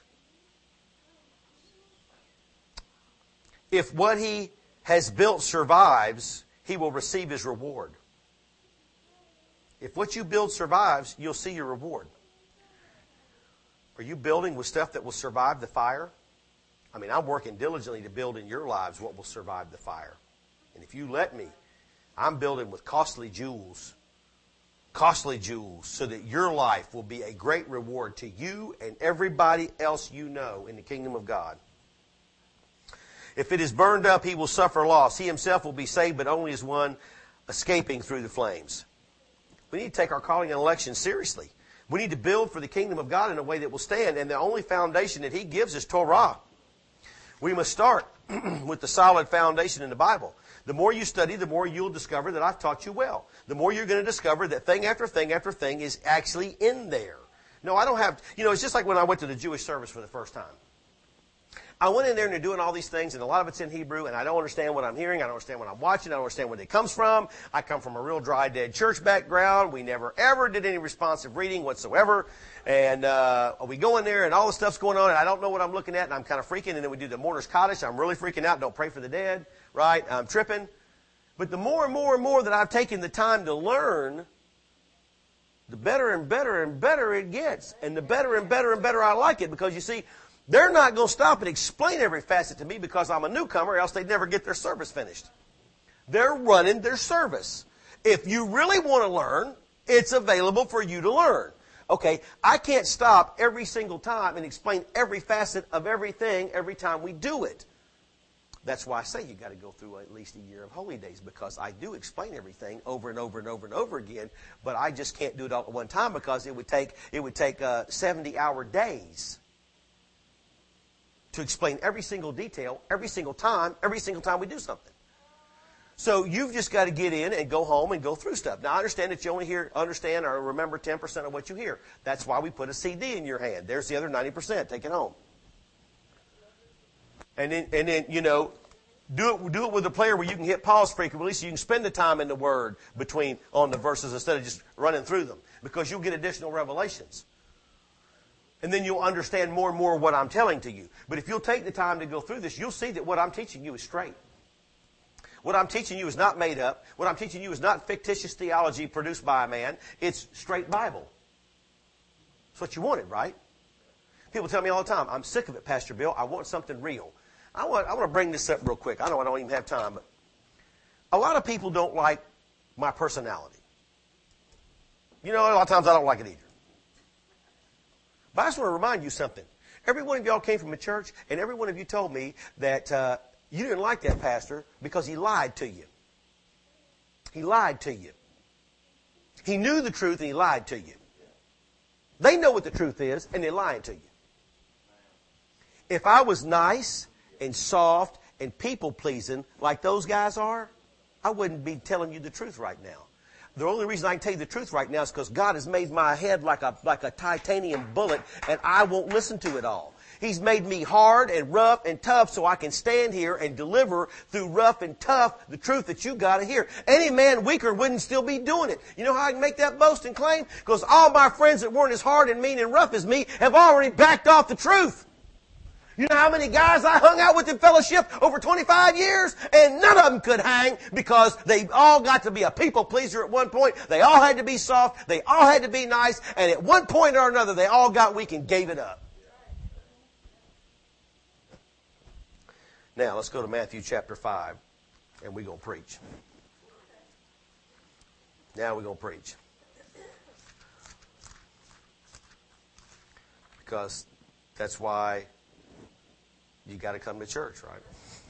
If what he has built survives, he will receive his reward. If what you build survives, you'll see your reward. Are you building with stuff that will survive the fire? I mean, I'm working diligently to build in your lives what will survive the fire. And if you let me, I'm building with costly jewels, costly jewels, so that your life will be a great reward to you and everybody else you know in the kingdom of God. If it is burned up, he will suffer loss. He himself will be saved, but only as one escaping through the flames. We need to take our calling and election seriously. We need to build for the kingdom of God in a way that will stand, and the only foundation that he gives is Torah. We must start with the solid foundation in the Bible. The more you study, the more you'll discover that I've taught you well. The more you're going to discover that thing after thing after thing is actually in there. No, I don't have, you know, it's just like when I went to the Jewish service for the first time. I went in there and they're doing all these things, and a lot of it's in Hebrew, and I don't understand what I'm hearing. I don't understand what I'm watching. I don't understand where it comes from. I come from a real dry, dead church background. We never, ever did any responsive reading whatsoever. And uh we go in there, and all the stuff's going on, and I don't know what I'm looking at, and I'm kind of freaking. And then we do the mourner's cottage. I'm really freaking out. Don't pray for the dead, right? I'm tripping. But the more and more and more that I've taken the time to learn, the better and better and better it gets. And the better and better and better I like it, because you see, they're not going to stop and explain every facet to me because I'm a newcomer, or else they'd never get their service finished. They're running their service. If you really want to learn, it's available for you to learn. Okay, I can't stop every single time and explain every facet of everything every time we do it. That's why I say you got to go through at least a year of holy days, because I do explain everything over and over and over and over again, but I just can't do it all at one time because it would take it would take uh, seventy hour days to explain every single detail, every single time, every single time we do something. So you've just got to get in and go home and go through stuff. Now, I understand that you only hear, understand or remember ten percent of what you hear. That's why we put a C D in your hand. There's the other ninety percent. Take it home. And then, and then, you know, do it, do it with a player where you can hit pause frequently, so you can spend the time in the Word between, on the verses instead of just running through them, because you'll get additional revelations. And then you'll understand more and more what I'm telling to you. But if you'll take the time to go through this, you'll see that what I'm teaching you is straight. What I'm teaching you is not made up. What I'm teaching you is not fictitious theology produced by a man. It's straight Bible. That's what you wanted, right? People tell me all the time, I'm sick of it, Pastor Bill. I want something real. I want, I want to bring this up real quick. I know I don't even have time, but a lot of people don't like my personality. You know, a lot of times I don't like it either. But I just want to remind you something. Every one of y'all came from a church, and every one of you told me that uh, you didn't like that pastor because he lied to you. He lied to you. He knew the truth, and he lied to you. They know what the truth is, and they're lying to you. If I was nice and soft and people-pleasing like those guys are, I wouldn't be telling you the truth right now. The only reason I can tell you the truth right now is because God has made my head like a like a titanium bullet, and I won't listen to it all. He's made me hard and rough and tough so I can stand here and deliver through rough and tough the truth that you got to hear. Any man weaker wouldn't still be doing it. You know how I can make that boast and claim? Because all my friends that weren't as hard and mean and rough as me have already backed off the truth. You know how many guys I hung out with in fellowship over twenty-five years? And none of them could hang because they all got to be a people pleaser at one point. They all had to be soft. They all had to be nice. And at one point or another, they all got weak and gave it up. Now, let's go to Matthew chapter five, and we're going to preach. Now we're going to preach. Because that's why you got to come to church, right?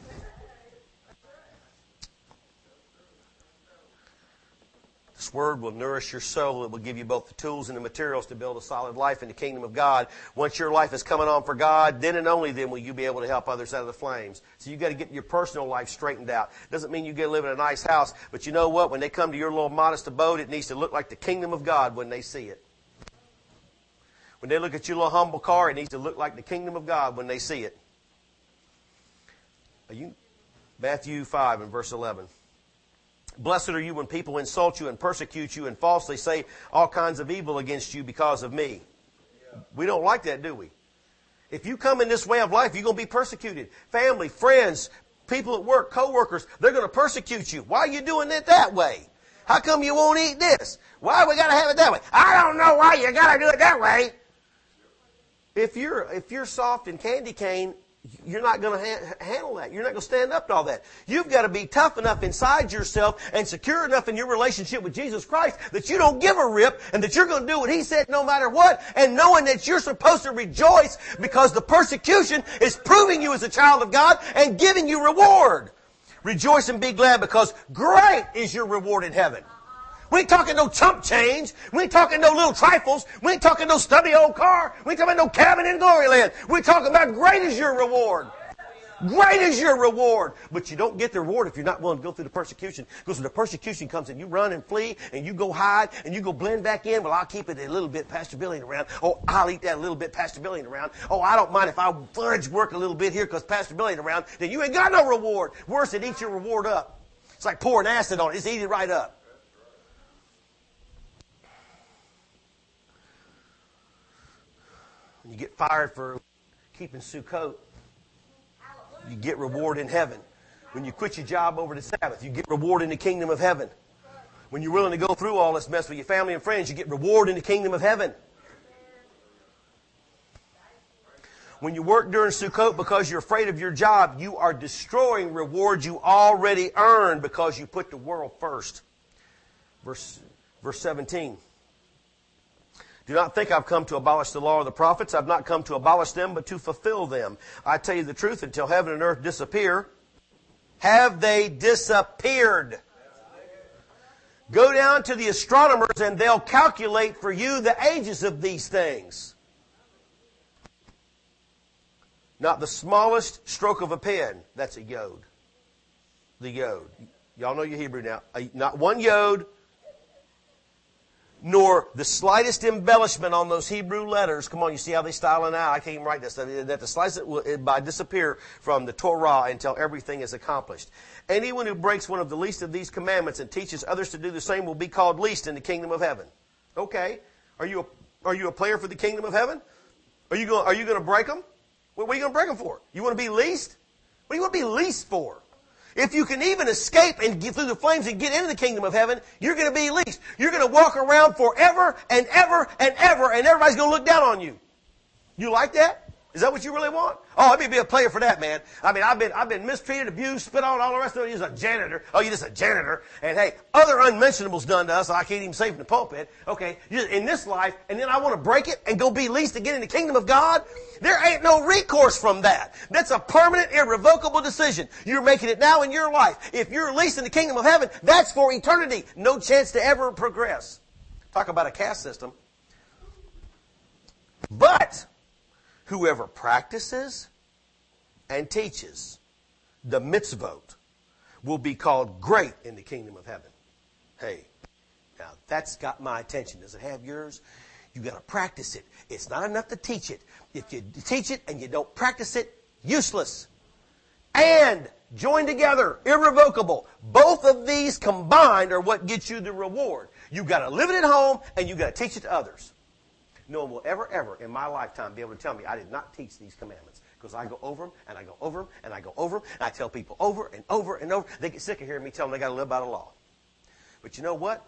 This word will nourish your soul. It will give you both the tools and the materials to build a solid life in the kingdom of God. Once your life is coming on for God, then and only then will you be able to help others out of the flames. So you got to get your personal life straightened out. Doesn't mean you get to live in a nice house, but you know what? When they come to your little modest abode, it needs to look like the kingdom of God when they see it. When they look at your little humble car, it needs to look like the kingdom of God when they see it. Are you, Matthew five and verse eleven. Blessed are you when people insult you and persecute you and falsely say all kinds of evil against you because of me. We don't like that, do we? If you come in this way of life, you're going to be persecuted. Family, friends, people at work, co-workers, they're going to persecute you. Why are you doing it that way? How come you won't eat this? Why we got to have it that way? I don't know why you got to do it that way. If you're, if you're soft and candy cane, you're not going to ha- handle that. You're not going to stand up to all that. You've got to be tough enough inside yourself and secure enough in your relationship with Jesus Christ that you don't give a rip and that you're going to do what He said no matter what, and knowing that you're supposed to rejoice because the persecution is proving you as a child of God and giving you reward. Rejoice and be glad because great is your reward in heaven. We ain't talking no chump change. We ain't talking no little trifles. We ain't talking no stubby old car. We ain't talking about no cabin in glory land. We're talking about great is your reward. Great is your reward. But you don't get the reward if you're not willing to go through the persecution. Because when the persecution comes and you run and flee and you go hide and you go blend back in, well, I'll keep it a little bit, Pastor Billy ain't around. Oh, I'll eat that a little bit, Pastor Billy ain't around. Oh, I don't mind if I fudge work a little bit here because Pastor Billy ain't around. Then you ain't got no reward. Worse, it eats your reward up. It's like pouring acid on it. It's eating it right up. You get fired for keeping Sukkot, you get reward in heaven. When you quit your job over the Sabbath, you get reward in the kingdom of heaven. When you're willing to go through all this mess with your family and friends, you get reward in the kingdom of heaven. When you work during Sukkot because you're afraid of your job, you are destroying rewards you already earned because you put the world first. Verse, verse seventeen. Do not think I've come to abolish the law of the prophets. I've not come to abolish them, but to fulfill them. I tell you the truth, until heaven and earth disappear, have they disappeared? Go down to the astronomers and they'll calculate for you the ages of these things. Not the smallest stroke of a pen. That's a yod. The yod. Y'all know your Hebrew now. Not one yod, nor the slightest embellishment on those Hebrew letters. Come on, you see how they style it out? I can't even write this. That the slightest will by disappear from the Torah until everything is accomplished. Anyone who breaks one of the least of these commandments and teaches others to do the same will be called least in the kingdom of heaven. Okay, are you a, are you a player for the kingdom of heaven? Are you going are you going to break them? What are you going to break them for? You want to be least? What do you want to be least for? If you can even escape and get through the flames and get into the kingdom of heaven, you're going to be least. You're going to walk around forever and ever and ever, and everybody's going to look down on you. You like that? Is that what you really want? Oh, let me be a player for that, man. I mean, I've been I've been mistreated, abused, spit on, all the rest of it. You're just a janitor. Oh, you're just a janitor. And hey, other unmentionables done to us. I can't even say from the pulpit. Okay, in this life, and then I want to break it and go be least to get in the kingdom of God. There ain't no recourse from that. That's a permanent, irrevocable decision. You're making it now in your life. If you're least in the kingdom of heaven, that's for eternity. No chance to ever progress. Talk about a caste system. But whoever practices and teaches the mitzvot will be called great in the kingdom of heaven. Hey, now that's got my attention. Does it have yours? You got to practice it. It's not enough to teach it. If you teach it and you don't practice it, useless. And join together, irrevocable. Both of these combined are what gets you the reward. You got to live it at home and you got to teach it to others. No one will ever, ever in my lifetime be able to tell me I did not teach these commandments. Because I go over them, and I go over them, and I go over them, and I tell people over and over and over. They get sick of hearing me tell them they got to live by the law. But you know what?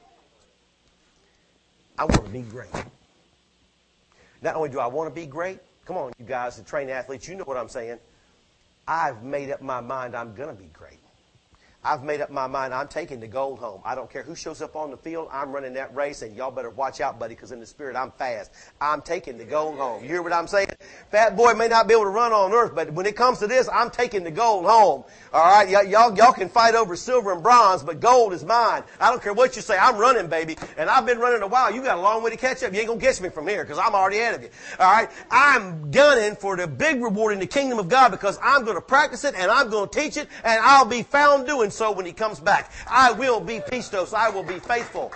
I want to be great. Not only do I want to be great, come on, you guys, the trained athletes, you know what I'm saying. I've made up my mind I'm going to be great. I've made up my mind I'm taking the gold home. I don't care who shows up on the field. I'm running that race, and y'all better watch out, buddy, because in the spirit I'm fast. I'm taking the gold home. You hear what I'm saying? Fat boy may not be able to run on earth, but when it comes to this, I'm taking the gold home. All right? Y- y'all, y'all can fight over silver and bronze, but gold is mine. I don't care what you say. I'm running, baby, and I've been running a while. You got a long way to catch up. You ain't going to catch me from here because I'm already ahead of you. All right? I'm gunning for the big reward in the kingdom of God because I'm going to practice it, and I'm going to teach it, and I'll be found doing so when he comes back. I will be pistos. I will be faithful.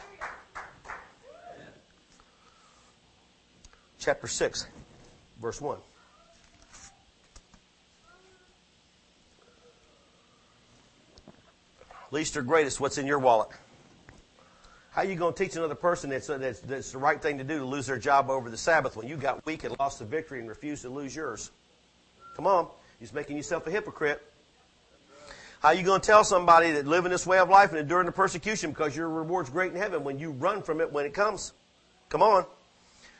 Chapter six, verse one. Least or greatest, what's in your wallet? How are you going to teach another person that's, that's, that's the right thing to do to lose their job over the Sabbath when you got weak and lost the victory and refused to lose yours? Come on. You're just making yourself a hypocrite. How are you going to tell somebody that living this way of life and enduring the persecution because your reward's great in heaven when you run from it when it comes? Come on.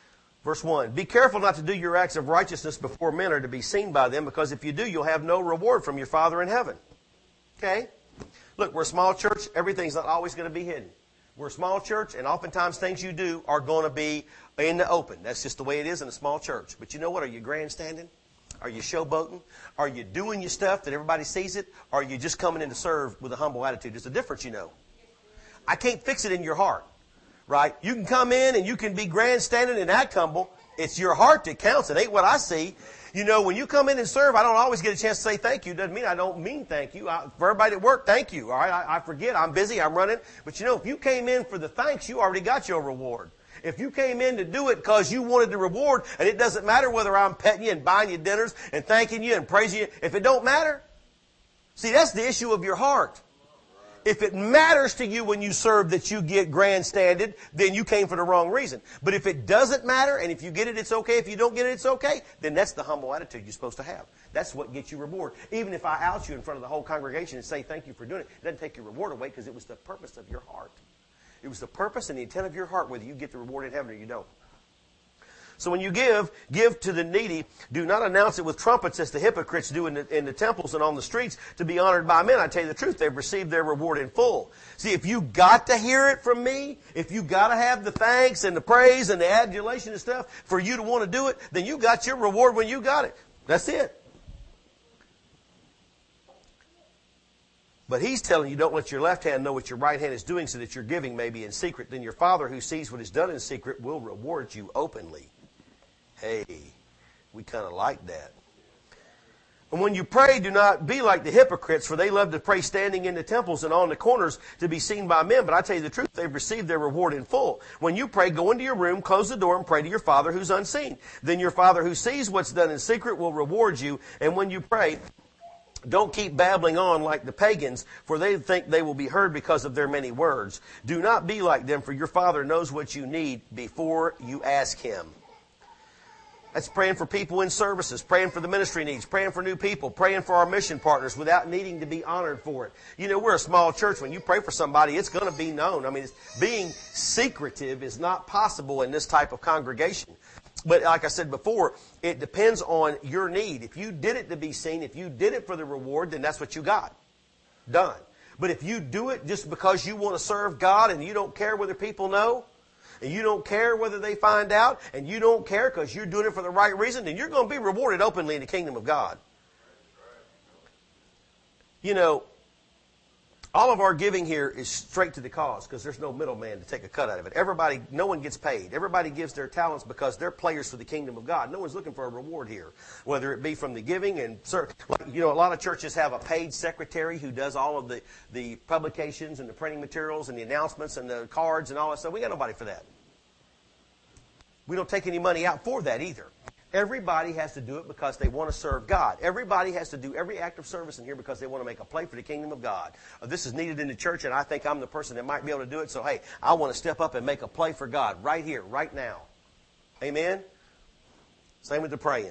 Verse one, be careful not to do your acts of righteousness before men or to be seen by them, because if you do, you'll have no reward from your Father in heaven. Okay? Look, we're a small church. Everything's not always going to be hidden. We're a small church, and oftentimes things you do are going to be in the open. That's just the way it is in a small church. But you know what? Are you grandstanding? Are you showboating? Are you doing your stuff that everybody sees it? Or are you just coming in to serve with a humble attitude? There's a difference, you know. I can't fix it in your heart. Right? You can come in and you can be grandstanding and act humble. It's your heart that counts. It ain't what I see. You know, when you come in and serve, I don't always get a chance to say thank you. Doesn't mean I don't mean thank you. I, for everybody at work, thank you. All right? I, I forget. I'm busy. I'm running. But you know, if you came in for the thanks, you already got your reward. If you came in to do it because you wanted the reward, and it doesn't matter whether I'm petting you and buying you dinners and thanking you and praising you, if it don't matter, see, that's the issue of your heart. If it matters to you when you serve that you get grandstanded, then you came for the wrong reason. But if it doesn't matter, and if you get it, it's okay. If you don't get it, it's okay. Then that's the humble attitude you're supposed to have. That's what gets you reward. Even if I out you in front of the whole congregation and say thank you for doing it, it doesn't take your reward away because it was the purpose of your heart. It was the purpose and the intent of your heart whether you get the reward in heaven or you don't. So when you give, give to the needy. Do not announce it with trumpets as the hypocrites do in the, in the temples and on the streets to be honored by men. I tell you the truth, they've received their reward in full. See, if you got to hear it from me, if you got to have the thanks and the praise and the adulation and stuff for you to want to do it, then you got your reward when you got it. That's it. But he's telling you, don't let your left hand know what your right hand is doing so that your giving may be in secret. Then your Father who sees what is done in secret will reward you openly. Hey, we kind of like that. And when you pray, do not be like the hypocrites, for they love to pray standing in the temples and on the corners to be seen by men. But I tell you the truth, they've received their reward in full. When you pray, go into your room, close the door, and pray to your Father who's unseen. Then your Father who sees what's done in secret will reward you. And when you pray, don't keep babbling on like the pagans, for they think they will be heard because of their many words. Do not be like them, for your Father knows what you need before you ask Him. That's praying for people in services, praying for the ministry needs, praying for new people, praying for our mission partners without needing to be honored for it. You know, we're a small church. When you pray for somebody, it's going to be known. I mean, it's, being secretive is not possible in this type of congregation. But like I said before, it depends on your need. If you did it to be seen, if you did it for the reward, then that's what you got. Done. But if you do it just because you want to serve God and you don't care whether people know, and you don't care whether they find out, and you don't care because you're doing it for the right reason, then you're going to be rewarded openly in the kingdom of God. You know, all of our giving here is straight to the cause because there's no middleman to take a cut out of it. Everybody, no one gets paid. Everybody gives their talents because they're players for the kingdom of God. No one's looking for a reward here, whether it be from the giving and, like, you know, a lot of churches have a paid secretary who does all of the, the publications and the printing materials and the announcements and the cards and all that stuff. We got nobody for that. We don't take any money out for that either. Everybody has to do it because they want to serve God. Everybody has to do every act of service in here because they want to make a play for the kingdom of God. Uh, this is needed in the church, and I think I'm the person that might be able to do it. So, hey, I want to step up and make a play for God right here, right now. Amen? Same with the praying.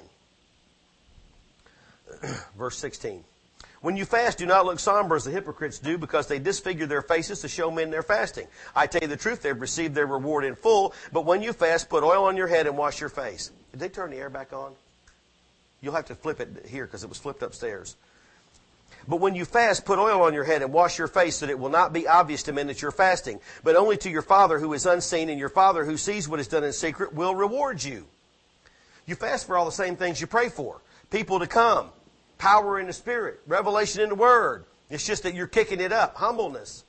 Verse sixteen. When you fast, do not look somber as the hypocrites do, because they disfigure their faces to show men they're fasting. I tell you the truth, they've received their reward in full. But when you fast, put oil on your head and wash your face. Did they turn the air back on? You'll have to flip it here because it was flipped upstairs. But when you fast, put oil on your head and wash your face, so that it will not be obvious to men that you're fasting, but only to your Father who is unseen, and your Father who sees what is done in secret will reward you. You fast for all the same things you pray for. People to come. Power in the Spirit. Revelation in the Word. It's just that you're kicking it up. Humbleness.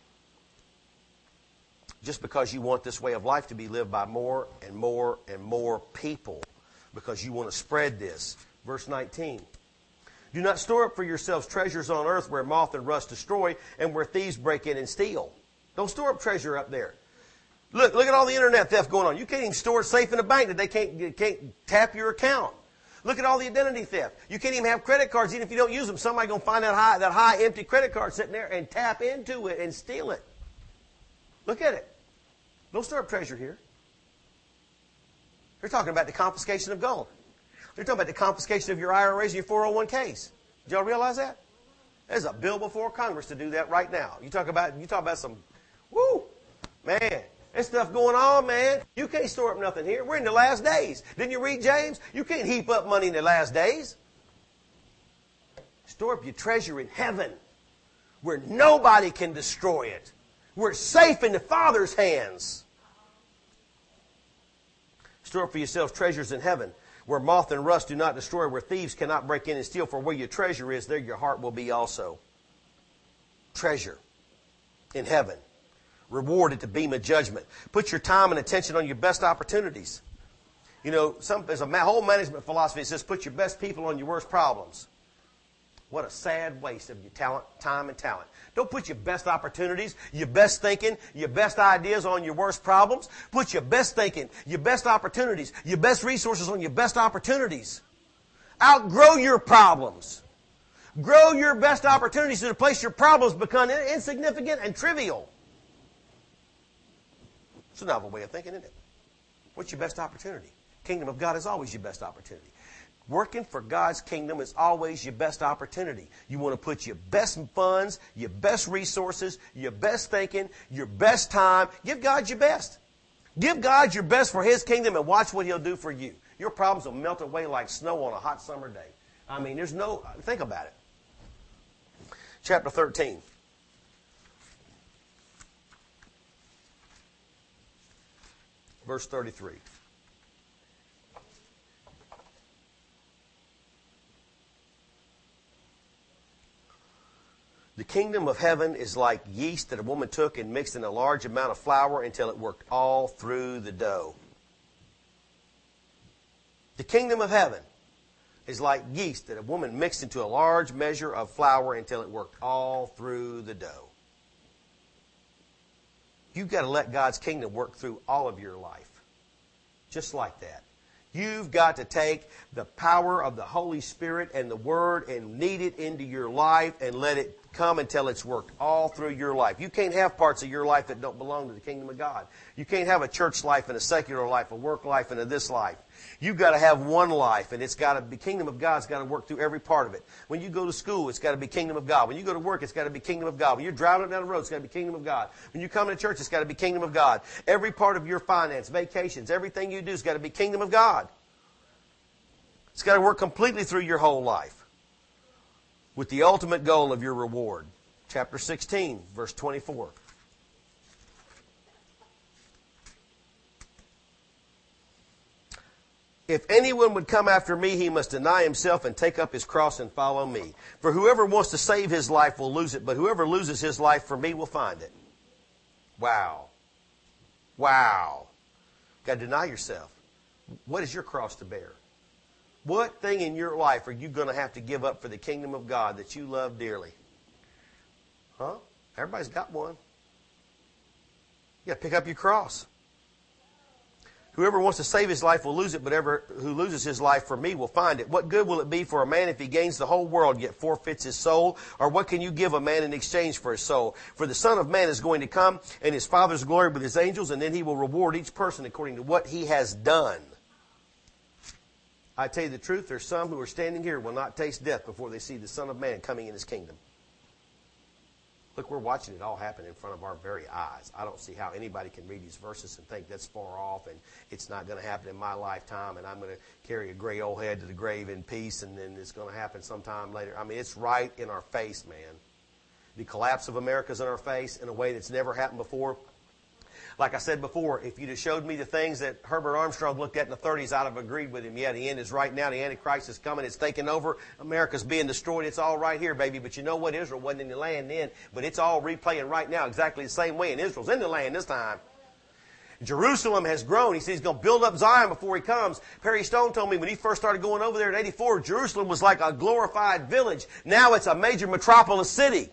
Just because you want this way of life to be lived by more and more and more people. Because you want to spread this. Verse nineteen. Do not store up for yourselves treasures on earth where moth and rust destroy and where thieves break in and steal. Don't store up treasure up there. Look, look at all the internet theft going on. You can't even store it safe in a bank that they can't, can't tap your account. Look at all the identity theft. You can't even have credit cards even if you don't use them. Somebody's going to find that high, that high empty credit card sitting there and tap into it and steal it. Look at it. Don't store up treasure here. They're talking about the confiscation of gold. They're talking about the confiscation of your I R As and your four oh one Ks. Did y'all realize that? There's a bill before Congress to do that right now. You talk about, you talk about some, woo, man. There's stuff going on, man. You can't store up nothing here. We're in the last days. Didn't you read James? You can't heap up money in the last days. Store up your treasure in heaven where nobody can destroy it. We're safe in the Father's hands. Store up for yourselves treasures in heaven where moth and rust do not destroy, where thieves cannot break in and steal. For where your treasure is, there your heart will be also. Treasure in heaven. Reward at the beam of judgment. Put your time and attention on your best opportunities. You know, some, there's a whole management philosophy that says put your best people on your worst problems. What a sad waste of your talent, time and talent. Don't put your best opportunities, your best thinking, your best ideas on your worst problems. Put your best thinking, your best opportunities, your best resources on your best opportunities. Outgrow your problems. Grow your best opportunities to the place your problems become insignificant and trivial. It's a novel way of thinking, isn't it? What's your best opportunity? Kingdom of God is always your best opportunity. Working for God's kingdom is always your best opportunity. You want to put your best funds, your best resources, your best thinking, your best time. Give God your best. Give God your best for His kingdom and watch what He'll do for you. Your problems will melt away like snow on a hot summer day. I mean, there's no... Think about it. Chapter thirteen. Verse thirty-three. The kingdom of heaven is like yeast that a woman took and mixed in a large amount of flour until it worked all through the dough. The kingdom of heaven is like yeast that a woman mixed into a large measure of flour until it worked all through the dough. You've got to let God's kingdom work through all of your life. Just like that. You've got to take the power of the Holy Spirit and the Word and knead it into your life and let it come until it's worked all through your life. You can't have parts of your life that don't belong to the kingdom of God. You can't have a church life and a secular life, a work life and a this life. You've got to have one life, and it's got to be, kingdom of God's got to work through every part of it. When you go to school, it's got to be kingdom of God. When you go to work, it's got to be kingdom of God. When you're driving down the road, it's got to be kingdom of God. When you come to church, it's got to be kingdom of God. Every part of your finance, vacations, everything you do has got to be kingdom of God. It's got to work completely through your whole life with the ultimate goal of your reward. Chapter sixteen, verse twenty-four. If anyone would come after me, he must deny himself and take up his cross and follow me. For whoever wants to save his life will lose it, but whoever loses his life for me will find it. Wow. Wow. Got to deny yourself. What is your cross to bear? What thing in your life are you going to have to give up for the kingdom of God that you love dearly? Huh? Everybody's got one. You got to pick up your cross. Whoever wants to save his life will lose it, but ever who loses his life for me will find it. What good will it be for a man if he gains the whole world yet forfeits his soul? Or what can you give a man in exchange for his soul? For the Son of Man is going to come in his Father's glory with his angels, and then he will reward each person according to what he has done. I tell you the truth, there's some who are standing here will not taste death before they see the Son of Man coming in his kingdom. Look, we're watching it all happen in front of our very eyes. I don't see how anybody can read these verses and think that's far off and it's not going to happen in my lifetime and I'm going to carry a gray old head to the grave in peace and then it's going to happen sometime later. I mean, it's right in our face, man. The collapse of America's in our face in a way that's never happened before. Like I said before, if you'd have showed me the things that Herbert Armstrong looked at in the thirties, I'd have agreed with him. Yeah, the end is right now. The Antichrist is coming. It's taking over. America's being destroyed. It's all right here, baby. But you know what? Israel wasn't in the land then. But it's all replaying right now exactly the same way. And Israel's in the land this time. Jerusalem has grown. He says he's going to build up Zion before he comes. Perry Stone told me when he first started going over there in eighty-four, Jerusalem was like a glorified village. Now it's a major metropolis city.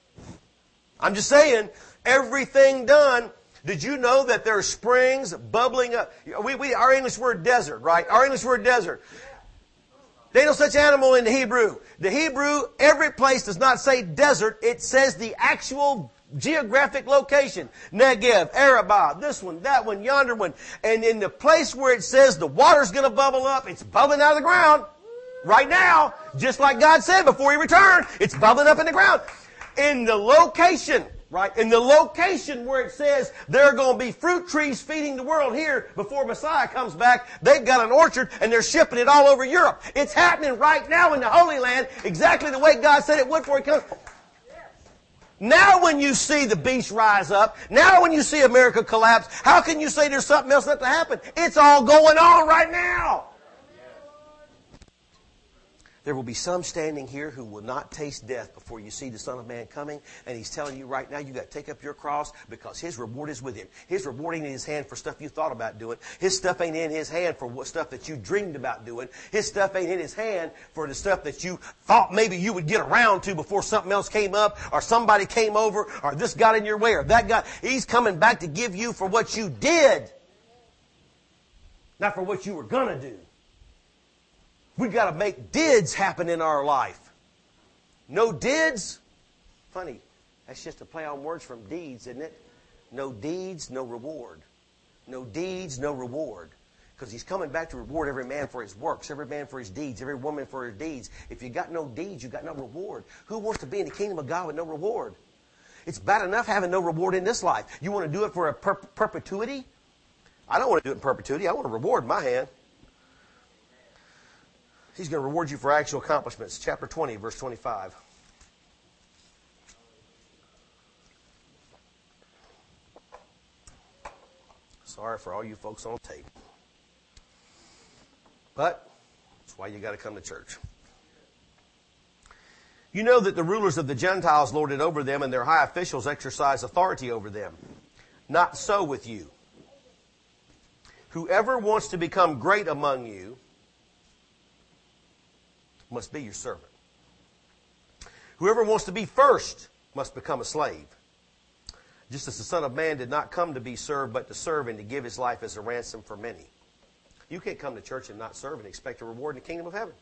I'm just saying, everything done. Did you know that there are springs bubbling up? We, we, our English word desert, right? Our English word desert. There ain't no such animal in the Hebrew. The Hebrew, every place does not say desert. It says the actual geographic location. Negev, Arabah, this one, that one, yonder one. And in the place where it says the water's going to bubble up, it's bubbling out of the ground right now. Just like God said before He returned, it's bubbling up in the ground. In the location right? In the location where it says there are going to be fruit trees feeding the world here before Messiah comes back, they've got an orchard and they're shipping it all over Europe. It's happening right now in the Holy Land exactly the way God said it would before He comes. Now when you see the beast rise up, now when you see America collapse, how can you say there's something else that to happen? It's all going on right now. There will be some standing here who will not taste death before you see the Son of Man coming. And He's telling you right now, you got to take up your cross because His reward is with Him. His reward ain't in His hand for stuff you thought about doing. His stuff ain't in His hand for what stuff that you dreamed about doing. His stuff ain't in His hand for the stuff that you thought maybe you would get around to before something else came up or somebody came over or this got in your way or that got. He's coming back to give you for what you did, not for what you were going to do. We've got to make dids happen in our life. No dids? Funny. That's just a play on words from deeds, isn't it? No deeds, no reward. No deeds, no reward. Because He's coming back to reward every man for his works, every man for his deeds, every woman for her deeds. If you got no deeds, you got no reward. Who wants to be in the kingdom of God with no reward? It's bad enough having no reward in this life. You want to do it for a per- perpetuity? I don't want to do it in perpetuity. I want a reward in my hand. He's going to reward you for actual accomplishments. Chapter twenty, verse twenty-five. Sorry for all you folks on tape. But that's why you got to come to church. You know that the rulers of the Gentiles lord it over them, and their high officials exercise authority over them. Not so with you. Whoever wants to become great among you must be your servant. Whoever wants to be first must become a slave. Just as the Son of Man did not come to be served, but to serve and to give His life as a ransom for many. You can't come to church and not serve and expect a reward in the kingdom of heaven.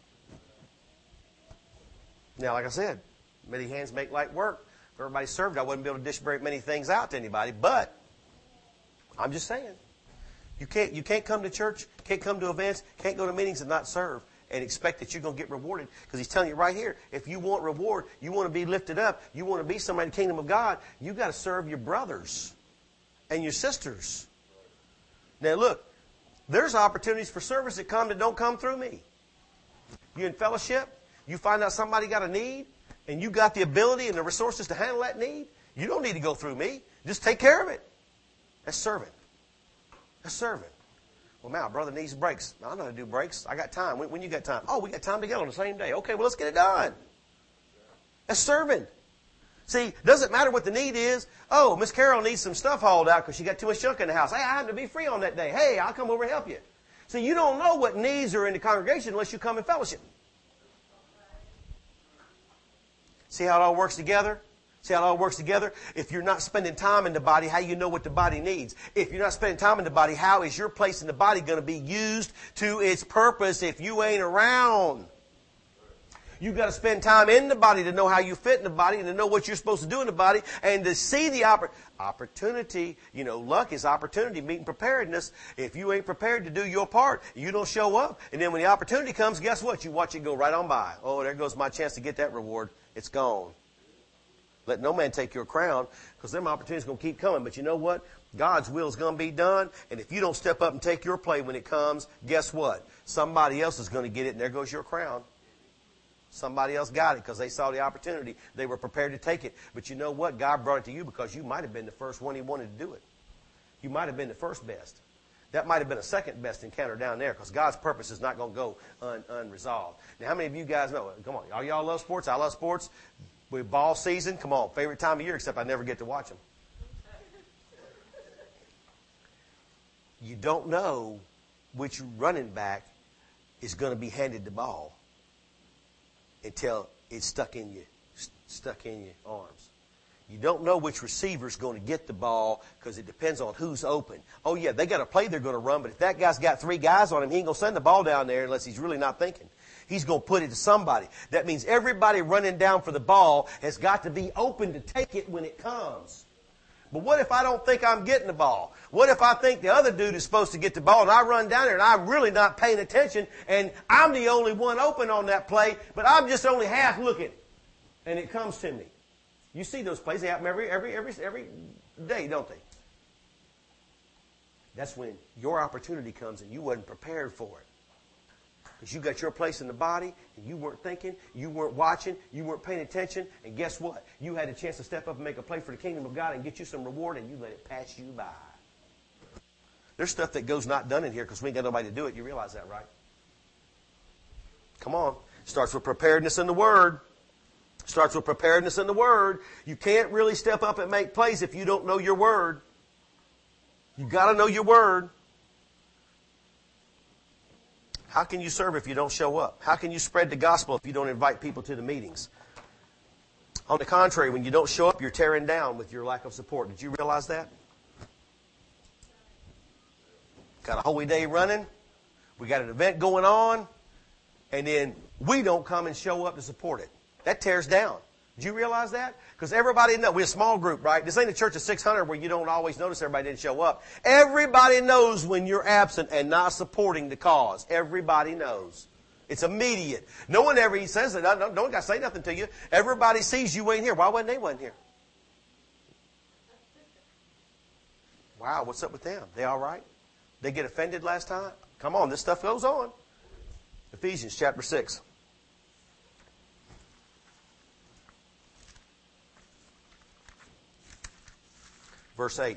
Now, like I said, many hands make light work. If everybody served, I wouldn't be able to dish very many things out to anybody. But I'm just saying, you can't you can't come to church, can't come to events, can't go to meetings and not serve and expect that you're going to get rewarded. Because He's telling you right here, if you want reward, you want to be lifted up, you want to be somebody in the kingdom of God, you got to serve your brothers and your sisters. Now look, there's opportunities for service that come that don't come through me. You in fellowship, you find out somebody got a need, and you got the ability and the resources to handle that need, you don't need to go through me. Just take care of it. That's serving. That's serving. Well, man, our brother needs breaks. I know how to do breaks. I got time. When, when you got time? Oh, we got time together on the same day. Okay, well, let's get it done. That's serving. See, it doesn't matter what the need is. Oh, Miss Carol needs some stuff hauled out because she got too much junk in the house. Hey, I happen to be free on that day. Hey, I'll come over and help you. See, you don't know what needs are in the congregation unless you come in fellowship. See how it all works together? See how it all works together? If you're not spending time in the body, how you know what the body needs? If you're not spending time in the body, how is your place in the body going to be used to its purpose if you ain't around? You've got to spend time in the body to know how you fit in the body and to know what you're supposed to do in the body and to see the oppor- opportunity. You know, luck is opportunity, meeting preparedness. If you ain't prepared to do your part, you don't show up. And then when the opportunity comes, guess what? You watch it go right on by. Oh, there goes my chance to get that reward. It's gone. Let no man take your crown, because them opportunities are going to keep coming. But you know what? God's will is going to be done. And if you don't step up and take your play when it comes, guess what? Somebody else is going to get it, and there goes your crown. Somebody else got it because they saw the opportunity. They were prepared to take it. But you know what? God brought it to you because you might have been the first one He wanted to do it. You might have been the first best. That might have been a second best encounter down there because God's purpose is not going to go un- unresolved. Now, how many of you guys know? Come on. All y'all love sports? I love sports. With ball season, come on, favorite time of year, except I never get to watch them. You don't know which running back is going to be handed the ball until it's stuck in you, stuck in your arms. You don't know which receiver is going to get the ball because it depends on who's open. Oh, yeah, they got a play they're going to run, but if that guy's got three guys on him, he ain't going to send the ball down there unless he's really not thinking. He's going to put it to somebody. That means everybody running down for the ball has got to be open to take it when it comes. But what if I don't think I'm getting the ball? What if I think the other dude is supposed to get the ball and I run down there and I'm really not paying attention and I'm the only one open on that play, but I'm just only half looking and it comes to me? You see those plays. They happen every, every, every, every day, don't they? That's when your opportunity comes and you wasn't prepared for it. Because you got your place in the body and you weren't thinking, you weren't watching, you weren't paying attention. And guess what? You had a chance to step up and make a play for the kingdom of God and get you some reward, and you let it pass you by. There's stuff that goes not done in here because we ain't got nobody to do it. You realize that, right? Come on. Starts with preparedness in the Word. Starts with preparedness in the Word. You can't really step up and make plays if you don't know your Word. You got to know your Word. How can you serve if you don't show up? How can you spread the gospel if you don't invite people to the meetings? On the contrary, when you don't show up, you're tearing down with your lack of support. Did you realize that? Got a holy day running. We got an event going on. And then we don't come and show up to support it. That tears down. Did you realize that? Because everybody knows. We're a small group, right? This ain't a church of six hundred where you don't always notice everybody didn't show up. Everybody knows when you're absent and not supporting the cause. Everybody knows. It's immediate. No one ever says it. No, no one got to say nothing to you. Everybody sees you ain't here. Why wasn't they wasn't here? Wow, what's up with them? They all right? They get offended last time? Come on, this stuff goes on. Ephesians chapter six. Verse eight.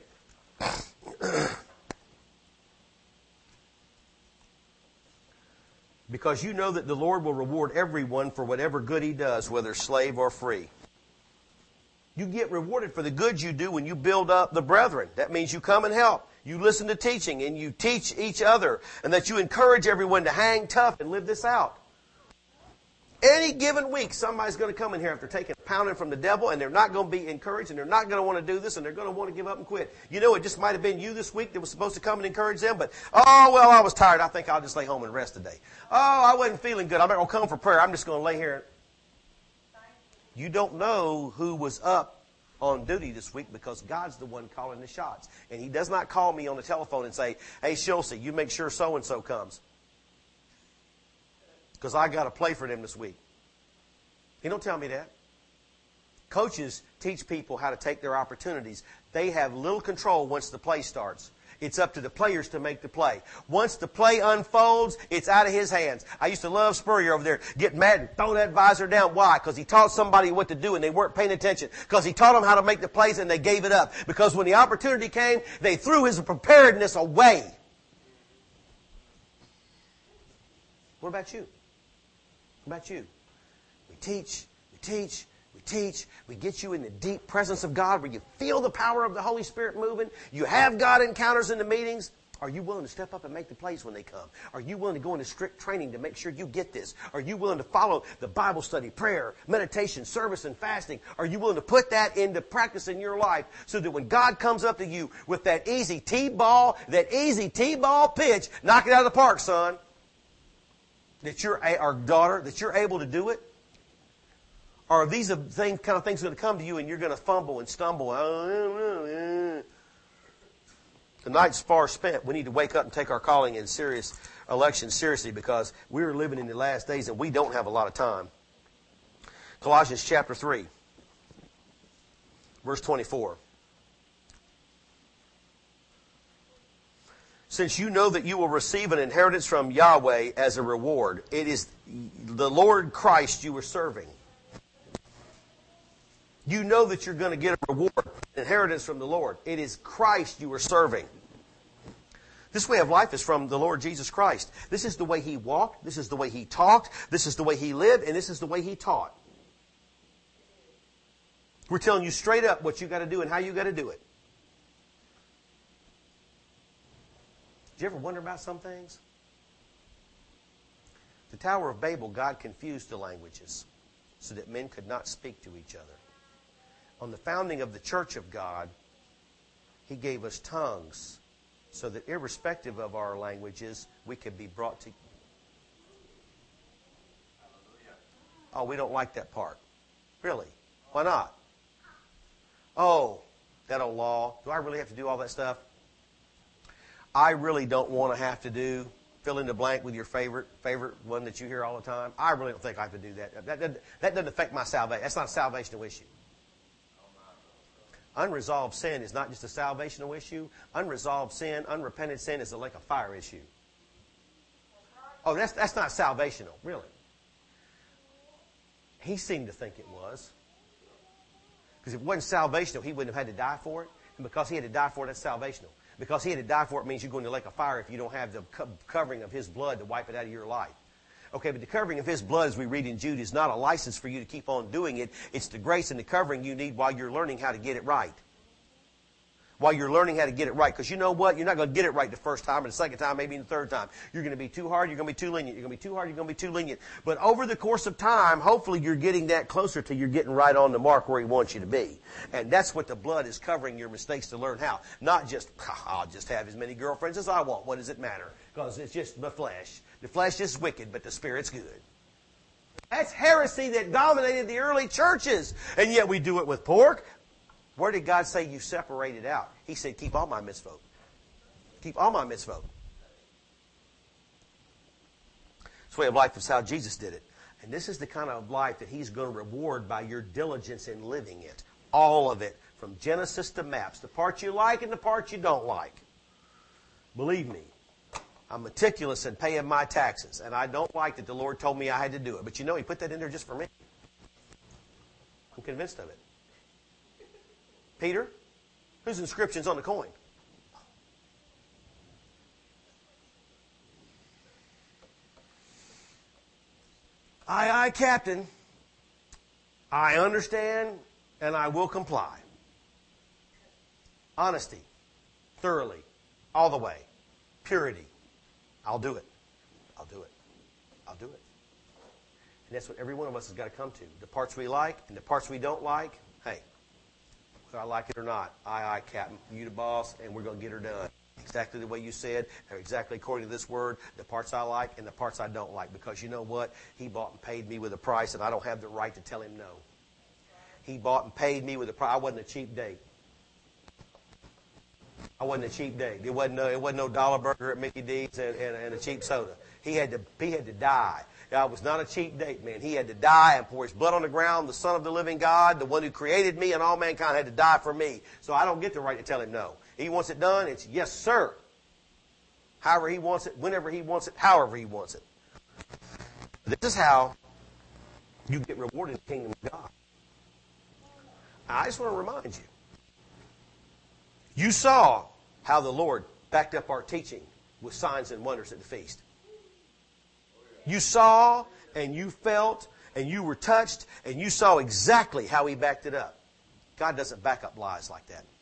Because you know that the Lord will reward everyone for whatever good he does, whether slave or free. You get rewarded for the good you do when you build up the brethren. That means you come and help. You listen to teaching and you teach each other, and that you encourage everyone to hang tough and live this out. Any given week, somebody's going to come in here after taking a pounding from the devil, and they're not going to be encouraged, and they're not going to want to do this, and they're going to want to give up and quit. You know, it just might have been you this week that was supposed to come and encourage them, but, oh, well, I was tired. I think I'll just lay home and rest today. Oh, I wasn't feeling good. I'm not going to come for prayer. I'm just going to lay here. You don't know who was up on duty this week because God's the one calling the shots. And He does not call me on the telephone and say, hey, Shilsey, you make sure so-and-so comes. Because I got to play for them this week. He don't tell me that. Coaches teach people how to take their opportunities. They have little control once the play starts. It's up to the players to make the play. Once the play unfolds, it's out of his hands. I used to love Spurrier over there. Get mad and throw that visor down. Why? Because he taught somebody what to do and they weren't paying attention. Because he taught them how to make the plays and they gave it up. Because when the opportunity came, they threw his preparedness away. What about you? What about you? We teach, we teach, we teach. We get you in the deep presence of God where you feel the power of the Holy Spirit moving. You have God encounters in the meetings. Are you willing to step up and make the plays when they come? Are you willing to go into strict training to make sure you get this? Are you willing to follow the Bible study, prayer, meditation, service, and fasting? Are you willing to put that into practice in your life so that when God comes up to you with that easy T-ball, that easy T-ball pitch, knock it out of the park, son, that you're, our daughter, that you're able to do it? Or are these the thing, kind of things going to come to you and you're going to fumble and stumble? The night's far spent. We need to wake up and take our calling in serious election seriously because we're living in the last days and we don't have a lot of time. Colossians chapter three, verse twenty-four. Since you know that you will receive an inheritance from Yahweh as a reward, it is the Lord Christ you are serving. You know that you're going to get a reward, an inheritance from the Lord. It is Christ you are serving. This way of life is from the Lord Jesus Christ. This is the way He walked. This is the way He talked. This is the way He lived. And this is the way He taught. We're telling you straight up what you got to do and how you got to do it. Did you ever wonder about some things? The Tower of Babel, God confused the languages so that men could not speak to each other. On the founding of the Church of God, He gave us tongues so that irrespective of our languages, we could be brought to... Oh, we don't like that part. Really? Why not? Oh, that old law. Do I really have to do all that stuff? I really don't want to have to do fill in the blank with your favorite favorite one that you hear all the time. I really don't think I have to do that. That, that, that doesn't affect my salvation. That's not a salvational issue. Unresolved sin is not just a salvational issue. Unresolved sin, unrepented sin is a lake of fire issue. Oh, that's, that's not salvational, really. He seemed to think it was. Because if it wasn't salvational, he wouldn't have had to die for it. And because he had to die for it, that's salvational. Because he had to die for it means you're going to the lake of fire if you don't have the co- covering of his blood to wipe it out of your life. Okay, but the covering of his blood, as we read in Jude, is not a license for you to keep on doing it. It's the grace and the covering you need while you're learning how to get it right. While you're learning how to get it right. Because you know what? You're not going to get it right the first time or the second time, maybe the third time. You're going to be too hard. You're going to be too lenient. You're going to be too hard. You're going to be too lenient. But over the course of time, hopefully you're getting that closer to you're getting right on the mark where he wants you to be. And that's what the blood is covering your mistakes to learn how. Not just, I'll just have as many girlfriends as I want. What does it matter? Because it's just my flesh. The flesh is wicked, but the Spirit's good. That's heresy that dominated the early churches. And yet we do it with pork. Where did God say you separate it out? He said, keep all my mitzvot. Keep all my mitzvot. This way of life is how Jesus did it. And this is the kind of life that he's going to reward by your diligence in living it. All of it. From Genesis to maps. The parts you like and the parts you don't like. Believe me. I'm meticulous in paying my taxes. And I don't like that the Lord told me I had to do it. But you know, he put that in there just for me. I'm convinced of it. Peter, whose inscription's on the coin? Aye, aye, Captain. I understand and I will comply. Honesty. Thoroughly. All the way. Purity. I'll do it. I'll do it. I'll do it. And that's what every one of us has got to come to. The parts we like and the parts we don't like, hey, whether I like it or not, aye, aye, Captain, you the boss, and we're going to get her done. Exactly the way you said, or exactly according to this word, the parts I like and the parts I don't like. Because you know what? He bought and paid me with a price, and I don't have the right to tell him no. He bought and paid me with a price. I wasn't a cheap date. I wasn't a cheap date. It wasn't no, it wasn't no dollar burger at Mickey D's and, and, and a cheap soda. He had to he had to die. I was not a cheap date, man. He had to die and pour his blood on the ground. The Son of the living God, the one who created me and all mankind, had to die for me. So I don't get the right to tell him no. He wants it done. It's yes, sir. However he wants it, whenever he wants it, however he wants it. This is how you get rewarded in the kingdom of God. I just want to remind you. You saw how the Lord backed up our teaching with signs and wonders at the feast. You saw and you felt and you were touched and you saw exactly how he backed it up. God doesn't back up lies like that.